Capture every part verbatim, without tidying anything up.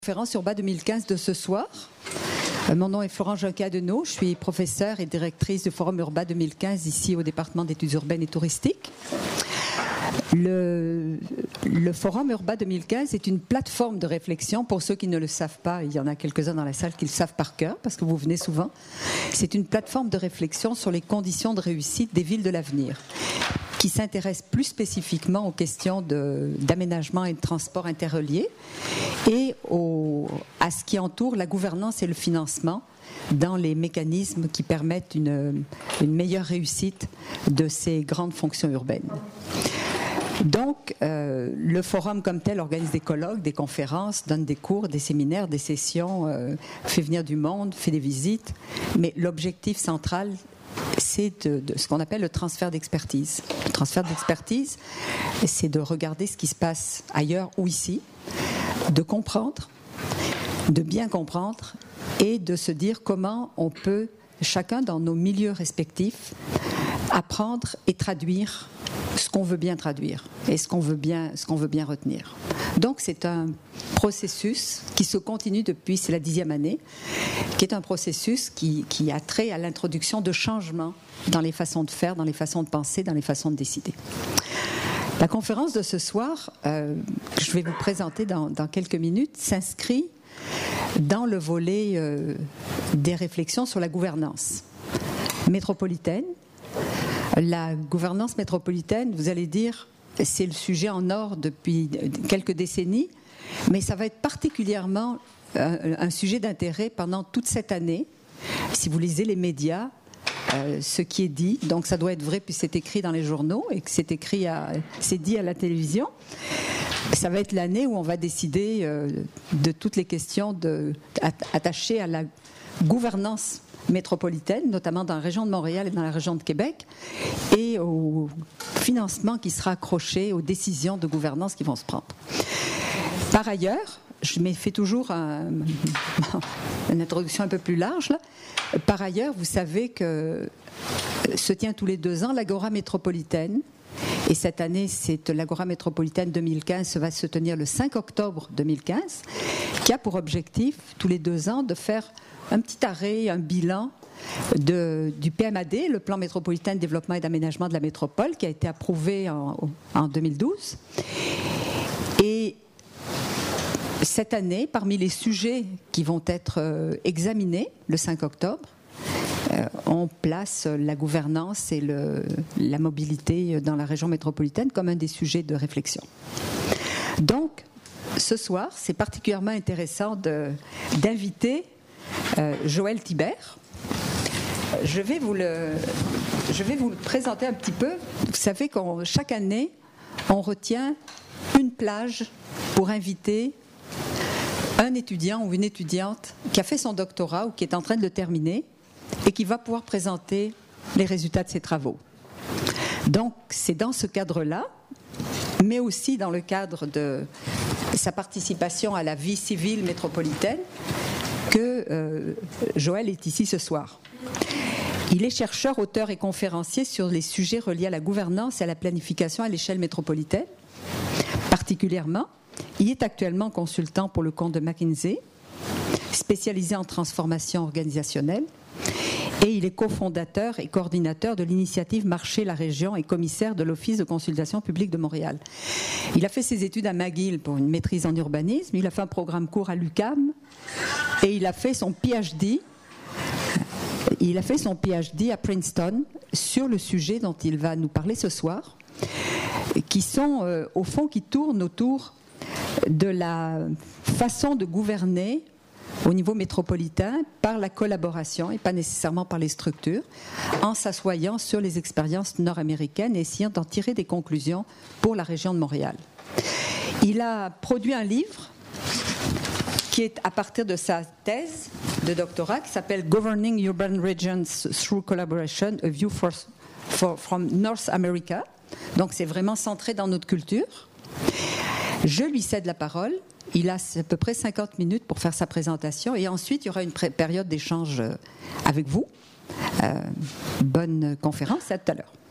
Conférence Urba deux mille quinze de ce soir. Mon nom est Florence Junquet-Adenau, je suis professeure et directrice du Forum Urba deux mille quinze ici au département d'études urbaines et touristiques. Le, le Forum Urba deux mille quinze est une plateforme de réflexion. Pour ceux qui ne le savent pas, il y en a quelques-uns dans la salle qui le savent par cœur parce que vous venez souvent. C'est une plateforme de réflexion sur les conditions de réussite des villes de l'avenir, qui s'intéresse plus spécifiquement aux questions de, d'aménagement et de transport interreliés et au, à ce qui entoure la gouvernance et le financement dans les mécanismes qui permettent une, une meilleure réussite de ces grandes fonctions urbaines. Donc, euh, le forum comme tel organise des colloques, des conférences, donne des cours, des séminaires, des sessions, euh, fait venir du monde, fait des visites, mais l'objectif central, c'est de, de ce qu'on appelle le transfert d'expertise. Le transfert d'expertise, c'est de regarder ce qui se passe ailleurs ou ici, de comprendre, de bien comprendre et de se dire comment on peut, chacun dans nos milieux respectifs, apprendre et traduire ce qu'on veut bien traduire et ce qu'on veut bien, ce qu'on veut bien retenir. Donc c'est un processus qui se continue depuis, c'est la dixième année, qui est un processus qui, qui a trait à l'introduction de changements dans les façons de faire, dans les façons de penser, dans les façons de décider. La conférence de ce soir, euh, que je vais vous présenter dans, dans quelques minutes, s'inscrit dans le volet euh, des réflexions sur la gouvernance métropolitaine. La gouvernance métropolitaine, vous allez dire, c'est le sujet en or depuis quelques décennies, mais ça va être particulièrement un, un sujet d'intérêt pendant toute cette année. Si vous lisez les médias, euh, ce qui est dit, donc ça doit être vrai puis c'est écrit dans les journaux et que c'est écrit, à, c'est dit à la télévision. Ça va être l'année où on va décider euh, de toutes les questions de, attachées à la gouvernance métropolitaine, notamment dans la région de Montréal et dans la région de Québec, et au financement qui sera accroché aux décisions de gouvernance qui vont se prendre. Par ailleurs, je me fais toujours un, une introduction un peu plus large, là. Par ailleurs, vous savez que se tient tous les deux ans l'Agora métropolitaine, et cette année, c'est l'Agora métropolitaine deux mille quinze, ça va se tenir le cinq octobre deux mille quinze, qui a pour objectif, tous les deux ans, de faire un petit arrêt, un bilan de, du P M A D, le plan métropolitain de développement et d'aménagement de la métropole, qui a été approuvé en, en deux mille douze. Et cette année, parmi les sujets qui vont être euh, examinés le cinq octobre, euh, on place la gouvernance et le, la mobilité dans la région métropolitaine comme un des sujets de réflexion. Donc, ce soir, c'est particulièrement intéressant de, d'inviter Euh, Joël Thibert. Je vais vous le, je vais vous le présenter un petit peu. Vous savez qu'chaque chaque année, on retient une plage pour inviter un étudiant ou une étudiante qui a fait son doctorat ou qui est en train de le terminer et qui va pouvoir présenter les résultats de ses travaux. Donc, c'est dans ce cadre-là, mais aussi dans le cadre de sa participation à la vie civile métropolitaine, que euh, Joël est ici ce soir. Il est chercheur, auteur et conférencier sur les sujets reliés à la gouvernance et à la planification à l'échelle métropolitaine. Particulièrement, il est actuellement consultant pour le compte de McKinsey, spécialisé en transformation organisationnelle, et il est cofondateur et coordinateur de l'initiative Marcher la région et commissaire de l'Office de consultation publique de Montréal. Il a fait ses études à McGill pour une maîtrise en urbanisme, il a fait un programme court à l'U Q A M et il a fait son P H D. Il a fait son P H D à Princeton sur le sujet dont il va nous parler ce soir, qui sont euh, au fond qui tournent autour de la façon de gouverner au niveau métropolitain par la collaboration et pas nécessairement par les structures, en s'assoyant sur les expériences nord-américaines et essayant d'en tirer des conclusions pour la région de Montréal. Il a produit un livre qui est à partir de sa thèse de doctorat qui s'appelle Governing Urban Regions Through Collaboration, A View for, for, from North America. Donc c'est vraiment centré dans notre culture. Je lui cède la parole. Il a à peu près cinquante minutes pour faire sa présentation et ensuite il y aura une pré- période d'échange avec vous. Euh, bonne conférence, à tout à l'heure.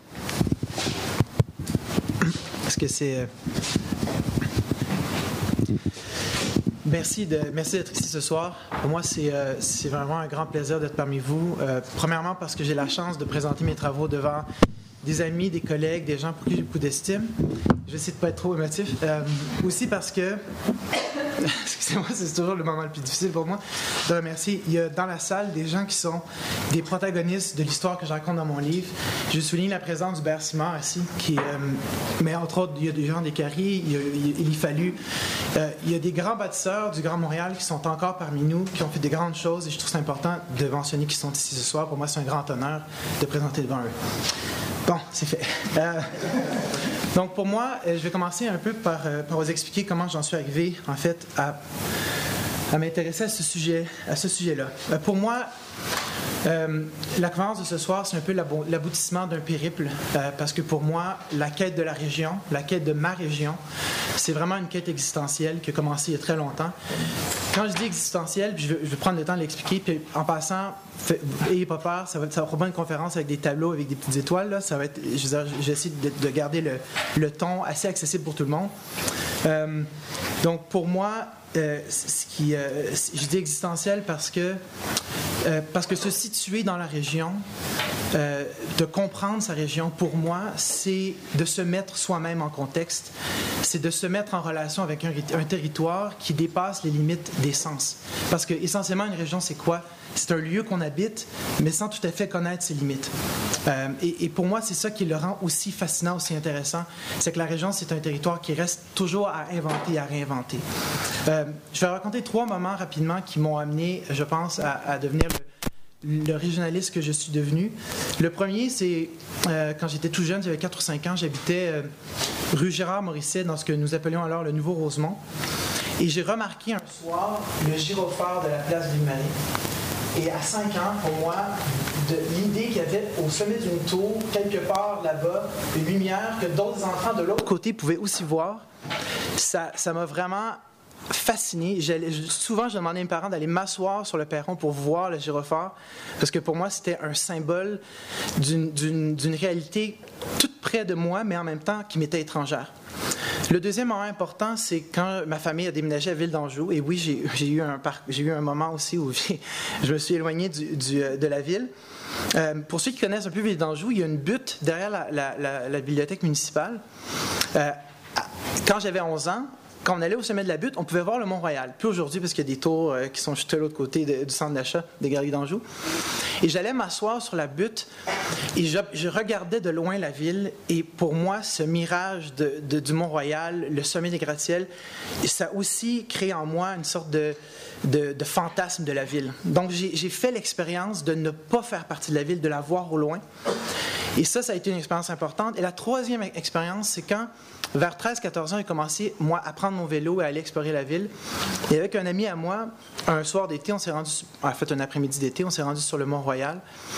Est-ce que c'est... Merci, de, merci d'être ici ce soir. Pour moi, c'est, euh, c'est vraiment un grand plaisir d'être parmi vous. Euh, premièrement, parce que j'ai la chance de présenter mes travaux devant des amis, des collègues, des gens pour qui j'ai beaucoup d'estime. Je vais essayer de ne pas être trop émotif. Euh, aussi parce que, excusez-moi, c'est toujours le moment le plus difficile pour moi de remercier. Il y a dans la salle des gens qui sont des protagonistes de l'histoire que je raconte dans mon livre. Je souligne la présence du Hubert Simard ici, qui, euh, mais entre autres, il y a des gens des Carriers, il y a, il y fallu. Euh, il y a des grands bâtisseurs du Grand Montréal qui sont encore parmi nous, qui ont fait des grandes choses, et je trouve ça important de mentionner qu'ils sont ici ce soir. Pour moi, c'est un grand honneur de présenter devant eux. Bon, c'est fait. Euh, donc, pour moi, je vais commencer un peu par, par vous expliquer comment j'en suis arrivé, en fait, à, à m'intéresser à ce sujet, à ce sujet-là. Euh, pour moi, euh, la conférence de ce soir, c'est un peu l'aboutissement d'un périple, euh, parce que pour moi, la quête de la région, la quête de ma région, c'est vraiment une quête existentielle qui a commencé il y a très longtemps. Quand je dis existentielle, je vais, je vais prendre le temps de l'expliquer, puis en passant, n'ayez pas peur, ça va être, ça va être une conférence avec des tableaux, avec des petites étoiles. Là. Ça va être, je veux dire, j'essaie de, de garder le, le ton assez accessible pour tout le monde. Euh, donc, pour moi, euh, ce qui, euh, je dis existentiel parce que, euh, parce que se situer dans la région, euh, de comprendre sa région, pour moi, c'est de se mettre soi-même en contexte, c'est de se mettre en relation avec un, un territoire qui dépasse les limites des sens. Parce que, essentiellement, une région, c'est quoi? C'est un lieu qu'on habite, mais sans tout à fait connaître ses limites. Euh, et, et pour moi, c'est ça qui le rend aussi fascinant, aussi intéressant. C'est que la région, c'est un territoire qui reste toujours à inventer, à réinventer. Euh, je vais raconter trois moments rapidement qui m'ont amené, je pense, à, à devenir le, le régionaliste que je suis devenu. Le premier, c'est euh, quand j'étais tout jeune, j'avais quatre ou cinq ans, j'habitais euh, rue Gérard-Morisset, dans ce que nous appelions alors le Nouveau-Rosemont. Et j'ai remarqué un soir le gyrophare de la place Ville-Marie. Et à cinq ans, pour moi, de l'idée qu'il y avait au sommet d'une tour, quelque part là-bas, une lumière que d'autres enfants de l'autre côté pouvaient aussi voir, ça, ça m'a vraiment fasciné. J'allais, souvent, je demandais à mes parents d'aller m'asseoir sur le perron pour voir le gyrophare, parce que pour moi, c'était un symbole d'une, d'une, d'une réalité toute près de moi, mais en même temps qui m'était étrangère. Le deuxième moment important, c'est quand ma famille a déménagé à Ville d'Anjou. Et oui, j'ai, j'ai, eu, un par, j'ai eu un moment aussi où j'ai, je me suis éloigné du, du, de la ville. Euh, pour ceux qui connaissent un peu Ville d'Anjou, il y a une butte derrière la, la, la, la bibliothèque municipale. Euh, quand j'avais onze ans, quand on allait au sommet de la butte, on pouvait voir le Mont-Royal. Plus aujourd'hui, parce qu'il y a des tours euh, qui sont juste de l'autre côté de, du centre d'achat des Galeries d'Anjou. Et j'allais m'asseoir sur la butte et je, je regardais de loin la ville. Et pour moi, ce mirage de, de, du Mont-Royal, le sommet des gratte-ciels, ça a aussi créé en moi une sorte de, de, de fantasme de la ville. Donc, j'ai, j'ai fait l'expérience de ne pas faire partie de la ville, de la voir au loin. Et ça, ça a été une expérience importante. Et la troisième expérience, c'est quand, vers treize à quatorze ans, j'ai commencé, moi, à prendre mon vélo et à aller explorer la ville. Et avec un ami à moi, un soir d'été, on s'est rendu, en fait, un après-midi d'été, on s'est rendu sur le Mont-Royal.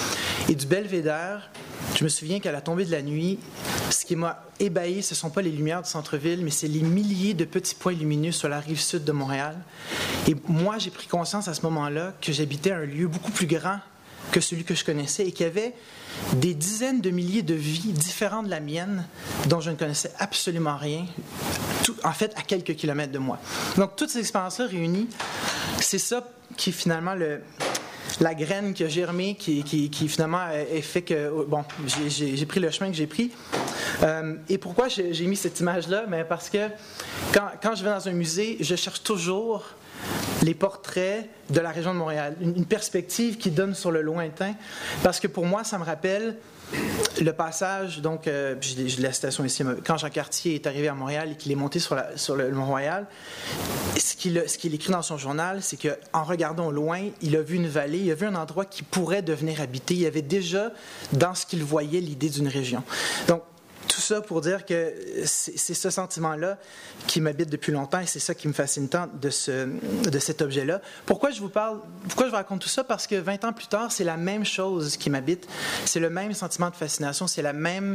Et du Belvédère, je me souviens qu'à la tombée de la nuit, ce qui m'a ébahi, ce ne sont pas les lumières du centre-ville, mais c'est les milliers de petits points lumineux sur la rive sud de Montréal. Et moi, j'ai pris conscience à ce moment-là que j'habitais un lieu beaucoup plus grand que celui que je connaissais et qu'il y avait des dizaines de milliers de vies différentes de la mienne dont je ne connaissais absolument rien, tout, en fait, à quelques kilomètres de moi. Donc, toutes ces expériences-là réunies, c'est ça qui est finalement le, la graine qui a germé, qui, qui, qui finalement a fait que, bon, j'ai, j'ai, j'ai pris le chemin que j'ai pris. Euh, et pourquoi j'ai, j'ai mis cette image-là? Bien parce que quand, quand je vais dans un musée, je cherche toujours les portraits de la région de Montréal, une, une perspective qui donne sur le lointain, parce que pour moi, ça me rappelle le passage, donc, euh, j'ai, j'ai la citation ici, quand Jean Cartier est arrivé à Montréal et qu'il est monté sur, la, sur le Mont-Royal, ce qu'il, ce qu'il écrit dans son journal, c'est qu'en regardant au loin, il a vu une vallée, il a vu un endroit qui pourrait devenir habité. Il y avait déjà, dans ce qu'il voyait, l'idée d'une région. Donc, tout ça pour dire que c'est, c'est ce sentiment-là qui m'habite depuis longtemps et c'est ça qui me fascine tant de, ce, de cet objet-là. Pourquoi je vous parle, pourquoi je vous raconte tout ça? Parce que vingt ans plus tard, c'est la même chose qui m'habite. C'est le même sentiment de fascination, c'est la même...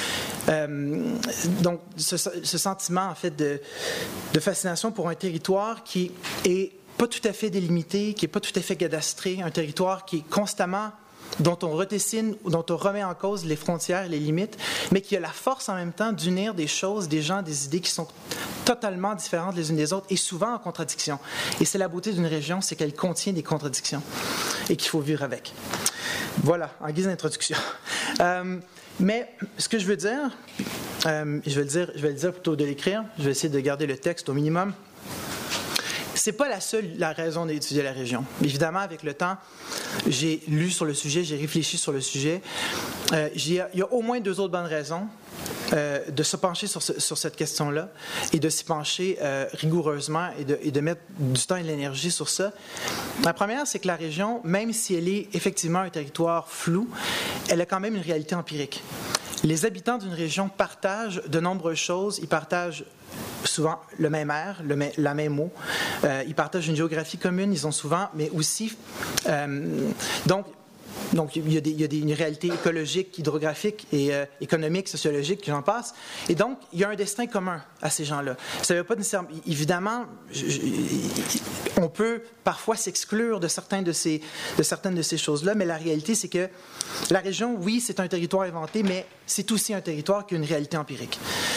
Euh, donc, ce, ce sentiment, en fait, de, de fascination pour un territoire qui est pas tout à fait délimité, qui n'est pas tout à fait cadastré, un territoire qui est constamment... dont on redessine, dont on remet en cause les frontières, les limites, mais qui a la force en même temps d'unir des choses, des gens, des idées qui sont totalement différentes les unes des autres et souvent en contradiction. Et c'est la beauté d'une région, c'est qu'elle contient des contradictions et qu'il faut vivre avec. Voilà, en guise d'introduction. Euh, mais ce que je veux dire, euh, je vais le dire, je vais le dire plutôt de l'écrire, je vais essayer de garder le texte au minimum. C'est pas la seule la raison d'étudier la région. Évidemment, avec le temps, j'ai lu sur le sujet, j'ai réfléchi sur le sujet. Euh, il y a au moins deux autres bonnes raisons euh, de se pencher sur, ce, sur cette question-là et de s'y pencher euh, rigoureusement et de, et de mettre du temps et de l'énergie sur ça. La première, c'est que la région, même si elle est effectivement un territoire flou, elle a quand même une réalité empirique. Les habitants d'une région partagent de nombreuses choses. Ils partagent souvent le même air, le même, la même eau. Euh, ils partagent une géographie commune, ils ont souvent, mais aussi... Euh, donc, donc, il y a, des, il y a des, une réalité écologique, hydrographique et euh, économique, sociologique, j'en passe. Et donc, il y a un destin commun à ces gens-là. Ça ne veut pas nécessairement... Évidemment, je, je, on peut parfois s'exclure de, certains de, ces, de certaines de ces choses-là, mais la réalité, c'est que la région, oui, c'est un territoire inventé, mais c'est aussi un territoire qui a une réalité empirique.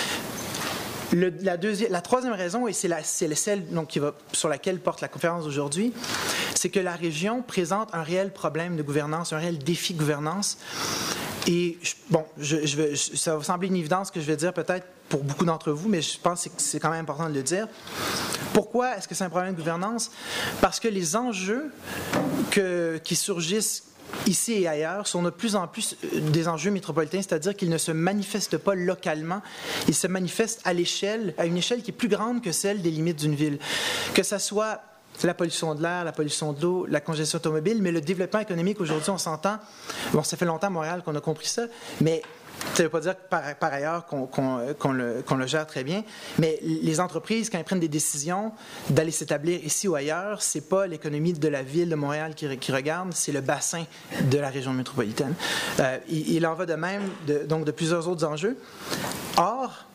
Le, la, deuxième, la troisième raison, et c'est, la, c'est celle donc, qui va, sur laquelle porte la conférence d'aujourd'hui, c'est que la région présente un réel problème de gouvernance, un réel défi de gouvernance. Et, bon, je, je vais, je, ça va sembler une évidence que je vais dire peut-être pour beaucoup d'entre vous, mais je pense que c'est quand même important de le dire. Pourquoi est-ce que c'est un problème de gouvernance? Parce que les enjeux que, qui surgissent ici et ailleurs sont de plus en plus des enjeux métropolitains, c'est-à-dire qu'ils ne se manifestent pas localement, ils se manifestent à l'échelle, à une échelle qui est plus grande que celle des limites d'une ville. Que ça soit la pollution de l'air, la pollution de l'eau, la congestion automobile, mais le développement économique aujourd'hui, on s'entend, bon, ça fait longtemps à Montréal qu'on a compris ça, mais ça ne veut pas dire que par, par ailleurs qu'on, qu'on, qu'on, le, qu'on le gère très bien, mais les entreprises, quand elles prennent des décisions d'aller s'établir ici ou ailleurs, ce n'est pas l'économie de la ville de Montréal qui, qui regarde, c'est le bassin de la région métropolitaine. Euh, il, il en va de même de, donc de plusieurs autres enjeux. Or,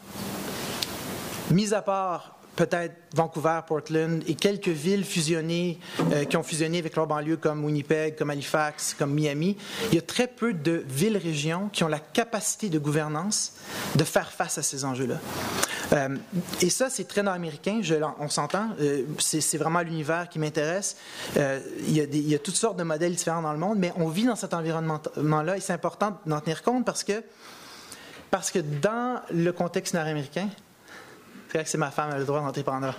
mis à part peut-être Vancouver, Portland et quelques villes fusionnées, euh, qui ont fusionné avec leurs banlieues comme Winnipeg, comme Halifax, comme Miami, il y a très peu de villes-régions qui ont la capacité de gouvernance de faire face à ces enjeux-là. Euh, et ça, c'est très nord-américain, je, on s'entend, euh, c'est, c'est vraiment l'univers qui m'intéresse. Euh, il y a des, il y a toutes sortes de modèles différents dans le monde, mais on vit dans cet environnement-là et c'est important d'en tenir compte parce que, parce que dans le contexte nord-américain, c'est que c'est ma femme, elle a le droit d'entrer pendant.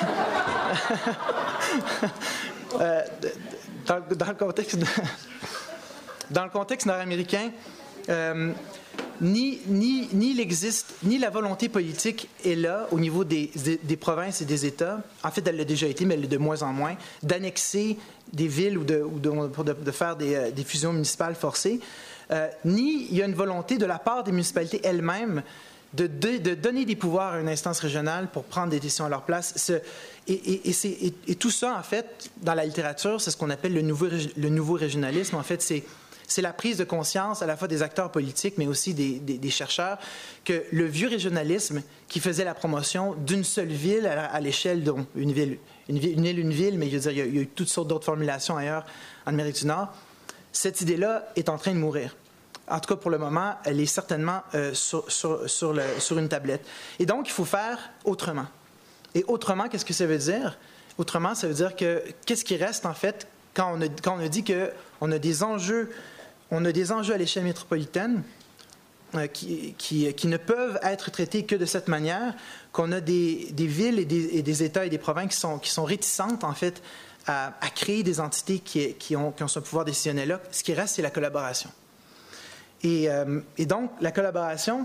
euh, dans, dans le contexte, de, dans le contexte nord-américain, euh, ni, ni, ni, l'existe, ni la volonté politique est là au niveau des, des, des provinces et des États. En fait, elle l'a déjà été, mais elle l'est de moins en moins, d'annexer des villes ou de, ou de, de, de faire des, des fusions municipales forcées. Euh, ni il y a une volonté de la part des municipalités elles-mêmes De, de, de donner des pouvoirs à une instance régionale pour prendre des décisions à leur place. Ce, et, et, et, c'est, et, et tout ça, en fait, dans la littérature, c'est ce qu'on appelle le nouveau, le nouveau régionalisme. En fait, c'est, c'est la prise de conscience à la fois des acteurs politiques, mais aussi des, des, des chercheurs, que le vieux régionalisme qui faisait la promotion d'une seule ville à, à l'échelle d'une ville, une ville, une île, une ville, mais je veux dire, il y a, il y a eu toutes sortes d'autres formulations ailleurs en Amérique du Nord, cette idée-là est en train de mourir. En tout cas, pour le moment, elle est certainement euh, sur, sur, sur, le, sur une tablette. Et donc, il faut faire autrement. Et autrement, qu'est-ce que ça veut dire? Autrement, ça veut dire que qu'est-ce qui reste, en fait, quand on a, quand on a dit qu'on a des enjeux, on a des enjeux à l'échelle métropolitaine euh, qui, qui, qui ne peuvent être traités que de cette manière, qu'on a des, des villes et des, et des États et des provinces qui sont, qui sont réticentes, en fait, à, à créer des entités qui, qui, ont, qui ont ce pouvoir décisionnel-là. Ce qui reste, c'est la collaboration. Et, euh, et donc, la collaboration,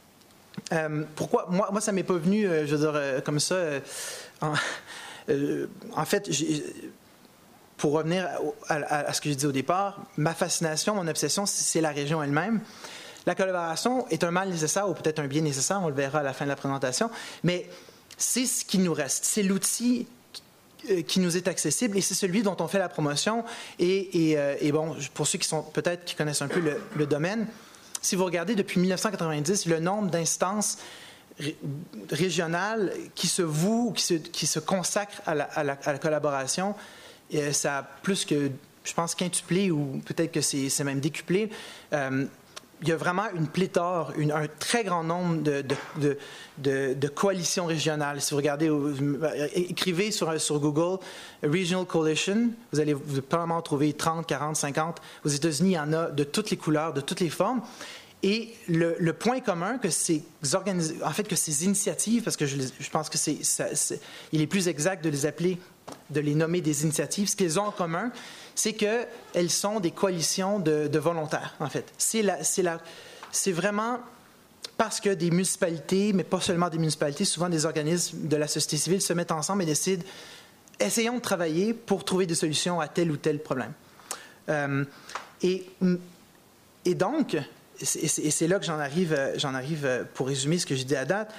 euh, pourquoi? Moi, moi, ça ne m'est pas venu, euh, je veux dire, euh, comme ça. Euh, en, euh, en fait, j'ai, pour revenir à, à, à ce que je disais au départ, ma fascination, mon obsession, c'est la région elle-même. La collaboration est un mal nécessaire ou peut-être un bien nécessaire, on le verra à la fin de la présentation, mais c'est ce qui nous reste. C'est l'outil qui nous est accessible et c'est celui dont on fait la promotion. Et, et, euh, et bon, pour ceux qui sont peut-être qui connaissent un peu le, le domaine, si vous regardez depuis dix-neuf cent quatre-vingt-dix, le nombre d'instances ré, régionales qui se vouent, qui se, qui se consacrent à la, à la, à la collaboration, euh, ça a plus que, je pense, quintuplé ou peut-être que c'est, c'est même décuplé. Euh, il y a vraiment une pléthore, une, un très grand nombre de, de, de, de, de coalitions régionales. Si vous regardez, écrivez sur, sur Google Regional Coalition, vous allez, vous allez probablement trouver trente, quarante, cinquante. Aux États-Unis, il y en a de toutes les couleurs, de toutes les formes. Et le, le point commun que ces organis... en fait que ces initiatives, parce que je, je pense que c'est, ça, c'est, il est plus exact de les appeler, de les nommer des initiatives, ce qu'elles ont en commun, c'est qu'elles sont des coalitions de, de volontaires, en fait. C'est, la, c'est, la, c'est vraiment parce que des municipalités, mais pas seulement des municipalités, souvent des organismes de la société civile se mettent ensemble et décident, essayons de travailler pour trouver des solutions à tel ou tel problème. Euh, et, et donc, et c'est, et c'est là que j'en arrive, j'en arrive pour résumer ce que j'ai dit à date,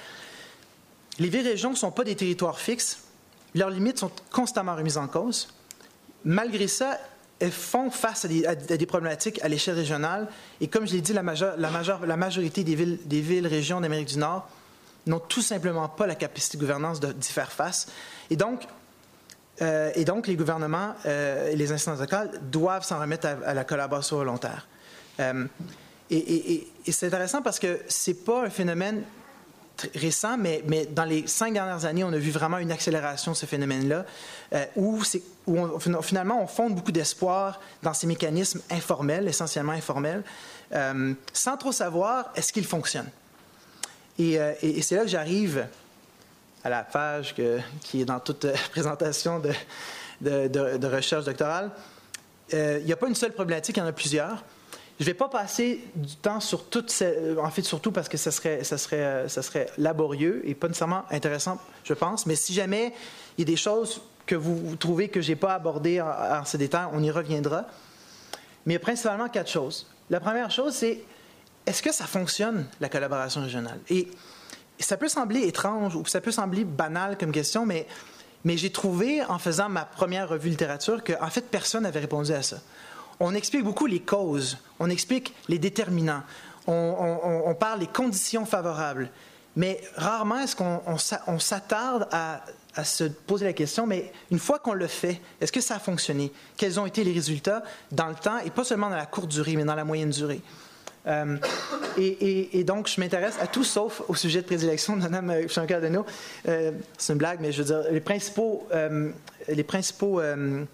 les villes-régions ne sont pas des territoires fixes, leurs limites sont constamment remises en cause. Malgré ça, elles font face à des, à des problématiques à l'échelle régionale. Et comme je l'ai dit, la, majeure, la, majeure, la majorité des villes, des villes, régions d'Amérique du Nord n'ont tout simplement pas la capacité de gouvernance de, d'y faire face. Et donc, euh, et donc les gouvernements euh, et les instances locales doivent s'en remettre à, à la collaboration volontaire. Euh, et, et, et, et c'est intéressant parce que ce n'est pas un phénomène récent, mais, mais dans les cinq dernières années, on a vu vraiment une accélération de ce phénomène-là, euh, où, c'est, où on, finalement on fonde beaucoup d'espoir dans ces mécanismes informels, essentiellement informels, euh, sans trop savoir est-ce qu'ils fonctionnent. Et, euh, et, et c'est là que j'arrive à la page que, qui est dans toute présentation de, de, de, de recherche doctorale. Euh, il n'y a pas une seule problématique, il y en a plusieurs. Je ne vais pas passer du temps sur toutes ces... En fait, surtout parce que ça serait, ça, serait, ça serait laborieux et pas nécessairement intéressant, je pense. Mais si jamais il y a des choses que vous trouvez que je n'ai pas abordées en, en ces détails, on y reviendra. Mais il y a principalement quatre choses. La première chose, c'est est-ce que ça fonctionne, la collaboration régionale? Et ça peut sembler étrange ou ça peut sembler banal comme question, mais, mais j'ai trouvé, en faisant ma première revue littérature, qu'en fait, personne n'avait répondu à ça. On explique beaucoup les causes, on explique les déterminants, on, on, on parle des conditions favorables, mais rarement est-ce qu'on on, on s'attarde à, à se poser la question, mais une fois qu'on le fait, est-ce que ça a fonctionné? Quels ont été les résultats dans le temps, et pas seulement dans la courte durée, mais dans la moyenne durée? Euh, et, et, et donc, je m'intéresse à tout sauf au sujet de prédilection de Mme Chancal-Deneau. Euh, c'est une blague, mais je veux dire, les principaux... Euh, les principaux euh,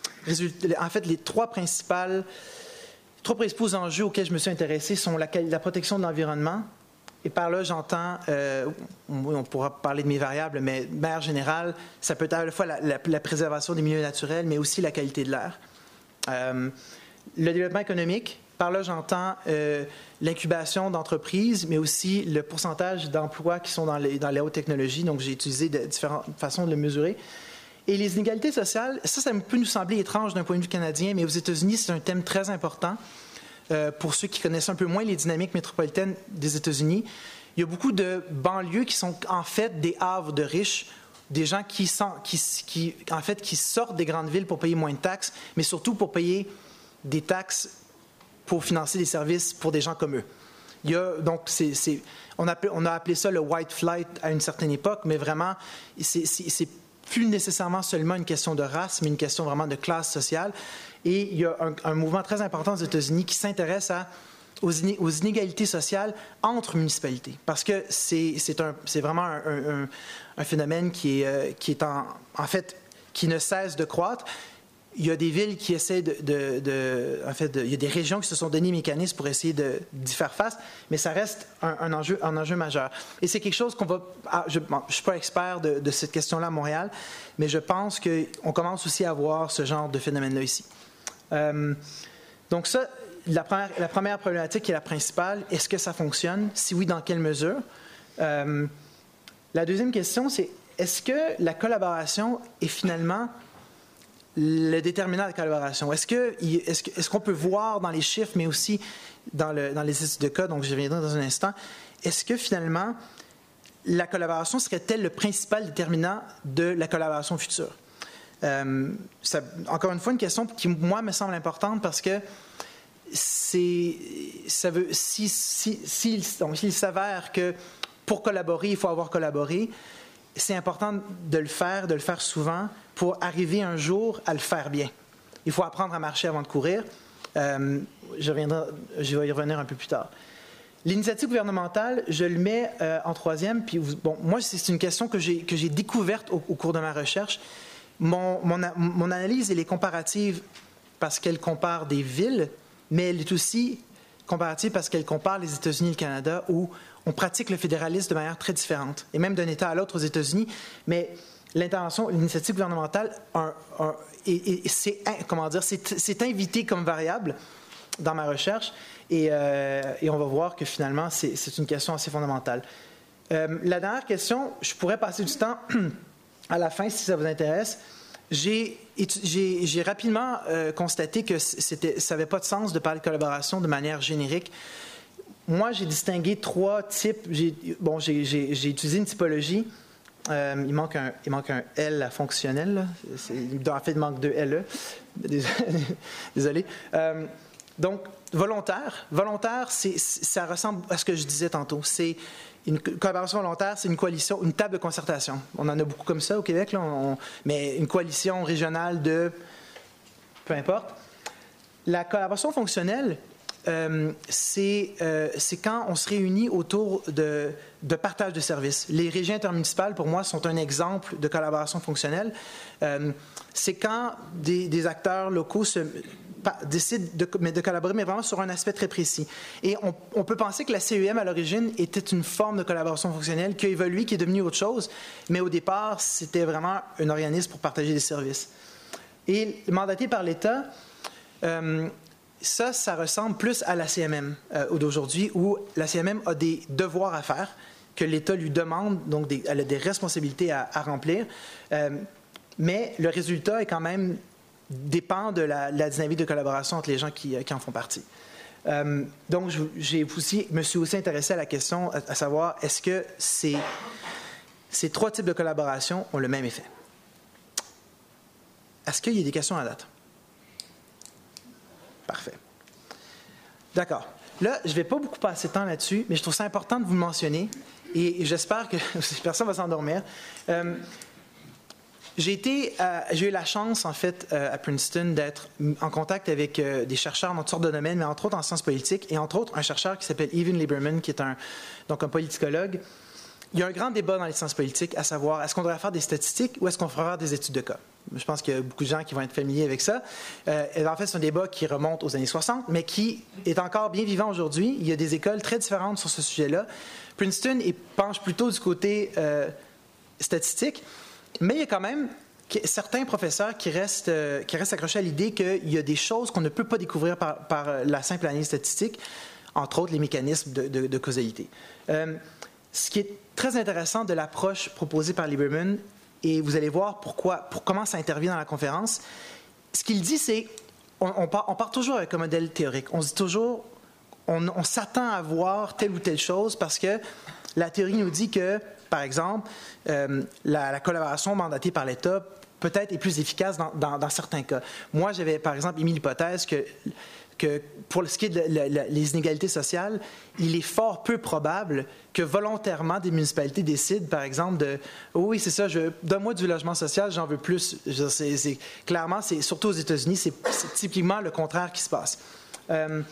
En fait, les trois, principales, trois principaux enjeux auxquels je me suis intéressé sont la, la protection de l'environnement. Et par là, j'entends, euh, on pourra parler de mes variables, mais de manière générale, ça peut être à la fois la, la, la préservation des milieux naturels, mais aussi la qualité de l'air. Euh, le développement économique, par là, j'entends euh, l'incubation d'entreprises, mais aussi le pourcentage d'emplois qui sont dans les, dans les hautes technologies. Donc, j'ai utilisé de, différentes façons de le mesurer. Et les inégalités sociales, ça, ça peut nous sembler étrange d'un point de vue canadien, mais aux États-Unis, c'est un thème très important. Euh, pour ceux qui connaissent un peu moins les dynamiques métropolitaines des États-Unis, il y a beaucoup de banlieues qui sont en fait des havres de riches, des gens qui, sont, qui, qui, en fait, qui sortent des grandes villes pour payer moins de taxes, mais surtout pour payer des taxes pour financer des services pour des gens comme eux. Il y a, donc, c'est, c'est, on, a, on a appelé ça le white flight à une certaine époque, mais vraiment, c'est, c'est, c'est plus nécessairement seulement une question de race, mais une question vraiment de classe sociale. Et il y a un, un mouvement très important aux États-Unis qui s'intéresse à, aux, iné, aux inégalités sociales entre municipalités. Parce que c'est, c'est, un, c'est vraiment un, un, un phénomène qui est, euh, qui est en, en fait, qui ne cesse de croître. Il y a des villes qui essaient de... de, de en fait, de, il y a des régions qui se sont donné mécanismes pour essayer de, d'y faire face, mais ça reste un, un, enjeu, un enjeu majeur. Et c'est quelque chose qu'on va... Ah, je ne suis pas expert de, de cette question-là à Montréal, mais je pense qu'on commence aussi à voir ce genre de phénomène-là ici. Euh, donc ça, la première, la première problématique qui est la principale, est-ce que ça fonctionne? Si oui, dans quelle mesure? Euh, la deuxième question, c'est est-ce que la collaboration est finalement... le déterminant de la collaboration. Est-ce, que, est-ce, que, est-ce qu'on peut voir dans les chiffres, mais aussi dans, le, dans les études de cas, donc je reviendrai dans un instant, est-ce que finalement, la collaboration serait-elle le principal déterminant de la collaboration future? Euh, ça, encore une fois, une question qui, moi, me semble importante parce que c'est, ça veut, si, si, si, donc, s'il s'avère que pour collaborer, il faut avoir collaboré, c'est important de le faire, de le faire souvent, pour arriver un jour à le faire bien. Il faut apprendre à marcher avant de courir. Euh, je, reviendrai, je vais y revenir un peu plus tard. L'initiative gouvernementale, je le mets euh, en troisième. Puis, bon, moi, c'est une question que j'ai, que j'ai découverte au, au cours de ma recherche. Mon, mon, mon analyse, elle est comparative parce qu'elle compare des villes, mais elle est aussi comparative parce qu'elle compare les États-Unis et le Canada, où on pratique le fédéralisme de manière très différente, et même d'un État à l'autre aux États-Unis. Mais l'intervention, l'initiative gouvernementale, un, un, et, et c'est, comment dire, c'est, c'est invité comme variable dans ma recherche, et, euh, et on va voir que finalement, c'est, c'est une question assez fondamentale. Euh, la dernière question, je pourrais passer du temps à la fin si ça vous intéresse. J'ai, j'ai, j'ai rapidement euh, constaté que c'était, ça n'avait pas de sens de parler de collaboration de manière générique. Moi, j'ai distingué trois types. J'ai, bon, j'ai, j'ai, j'ai utilisé une typologie. Euh, il, manque un, il manque un L à fonctionnel. Là. C'est, en fait, il manque deux L E. Désolé. Euh, donc, volontaire. Volontaire, c'est, ça ressemble à ce que je disais tantôt. C'est une collaboration volontaire, c'est une coalition, une table de concertation. On en a beaucoup comme ça au Québec, là, on, mais une coalition régionale de... peu importe. La collaboration fonctionnelle, euh, c'est, euh, c'est quand on se réunit autour de, de partage de services. Les régies intermunicipales, pour moi, sont un exemple de collaboration fonctionnelle. Euh, c'est quand des, des acteurs locaux se... décide de, de collaborer, mais vraiment sur un aspect très précis. Et on, on peut penser que la C E M, à l'origine, était une forme de collaboration fonctionnelle qui a évolué, qui est devenue autre chose, mais au départ, c'était vraiment un organisme pour partager des services. Et mandaté par l'État, euh, ça, ça ressemble plus à la C M M euh, d'aujourd'hui, où la C M M a des devoirs à faire, que l'État lui demande, donc des, elle a des responsabilités à, à remplir, euh, mais le résultat est quand même dépend de la, la dynamique de collaboration entre les gens qui, qui en font partie. Euh, donc, je j'ai aussi, me suis aussi intéressé à la question, à, à savoir, est-ce que ces, ces trois types de collaboration ont le même effet? Est-ce qu'il y a des questions à date? Parfait. D'accord. Là, je ne vais pas beaucoup passer de temps là-dessus, mais je trouve ça important de vous le mentionner, et, et j'espère que personne ne va s'endormir. Euh, J'ai, été, euh, j'ai eu la chance, en fait, euh, à Princeton, d'être en contact avec euh, des chercheurs dans toutes sortes de domaines, mais entre autres en sciences politiques, et entre autres un chercheur qui s'appelle Evan Lieberman, qui est un, donc un politicologue. Il y a un grand débat dans les sciences politiques, à savoir, est-ce qu'on devrait faire des statistiques ou est-ce qu'on devrait faire des études de cas? Je pense qu'il y a beaucoup de gens qui vont être familiers avec ça. Euh, et en fait, c'est un débat qui remonte aux années soixante, mais qui est encore bien vivant aujourd'hui. Il y a des écoles très différentes sur ce sujet-là. Princeton il penche plutôt du côté euh, statistique. Mais il y a quand même certains professeurs qui restent, euh, qui restent accrochés à l'idée qu'il y a des choses qu'on ne peut pas découvrir par, par la simple analyse statistique, entre autres les mécanismes de, de, de causalité. Euh, ce qui est très intéressant de l'approche proposée par Lieberman, et vous allez voir pourquoi, pour comment ça intervient dans la conférence, ce qu'il dit, c'est on, on, part, on part toujours avec un modèle théorique. On se dit toujours, on, on s'attend à voir telle ou telle chose parce que la théorie nous dit que, par exemple, euh, la, la collaboration mandatée par l'État peut-être est plus efficace dans, dans, dans certains cas. Moi, j'avais, par exemple, émis l'hypothèse que, que pour ce qui est de la, la, les inégalités sociales, il est fort peu probable que volontairement des municipalités décident, par exemple, de « oh oui, c'est ça, je, donne-moi du logement social, j'en veux plus ». C'est, c'est, clairement, c'est, surtout aux États-Unis, c'est, c'est typiquement le contraire qui se passe. Euh,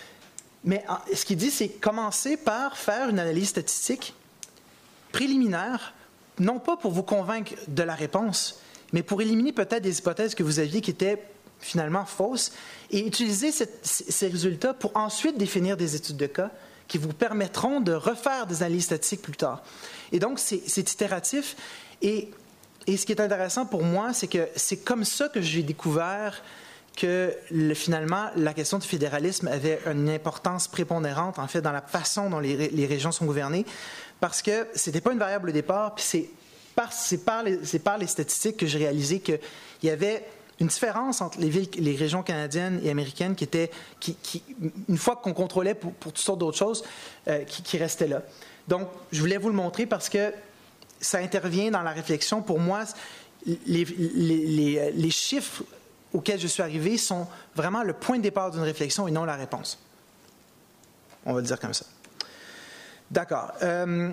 mais ce qu'il dit, c'est commencer par faire une analyse statistique préliminaire, non pas pour vous convaincre de la réponse, mais pour éliminer peut-être des hypothèses que vous aviez qui étaient finalement fausses, et utiliser cette, ces résultats pour ensuite définir des études de cas qui vous permettront de refaire des analyses statistiques plus tard. Et donc, c'est, c'est itératif. Et, et ce qui est intéressant pour moi, c'est que c'est comme ça que j'ai découvert que le, finalement, la question du fédéralisme avait une importance prépondérante, en fait, dans la façon dont les, les régions sont gouvernées, parce que ce n'était pas une variable au départ, puis c'est par, c'est par, les, c'est par les statistiques que j'ai réalisé qu'il y avait une différence entre les, villes, les régions canadiennes et américaines qui étaient, qui, qui, une fois qu'on contrôlait pour, pour toutes sortes d'autres choses, euh, qui, qui restaient là. Donc, je voulais vous le montrer parce que ça intervient dans la réflexion. Pour moi, les, les, les, les chiffres auxquels je suis arrivé sont vraiment le point de départ d'une réflexion et non la réponse. On va le dire comme ça. D'accord. Euh,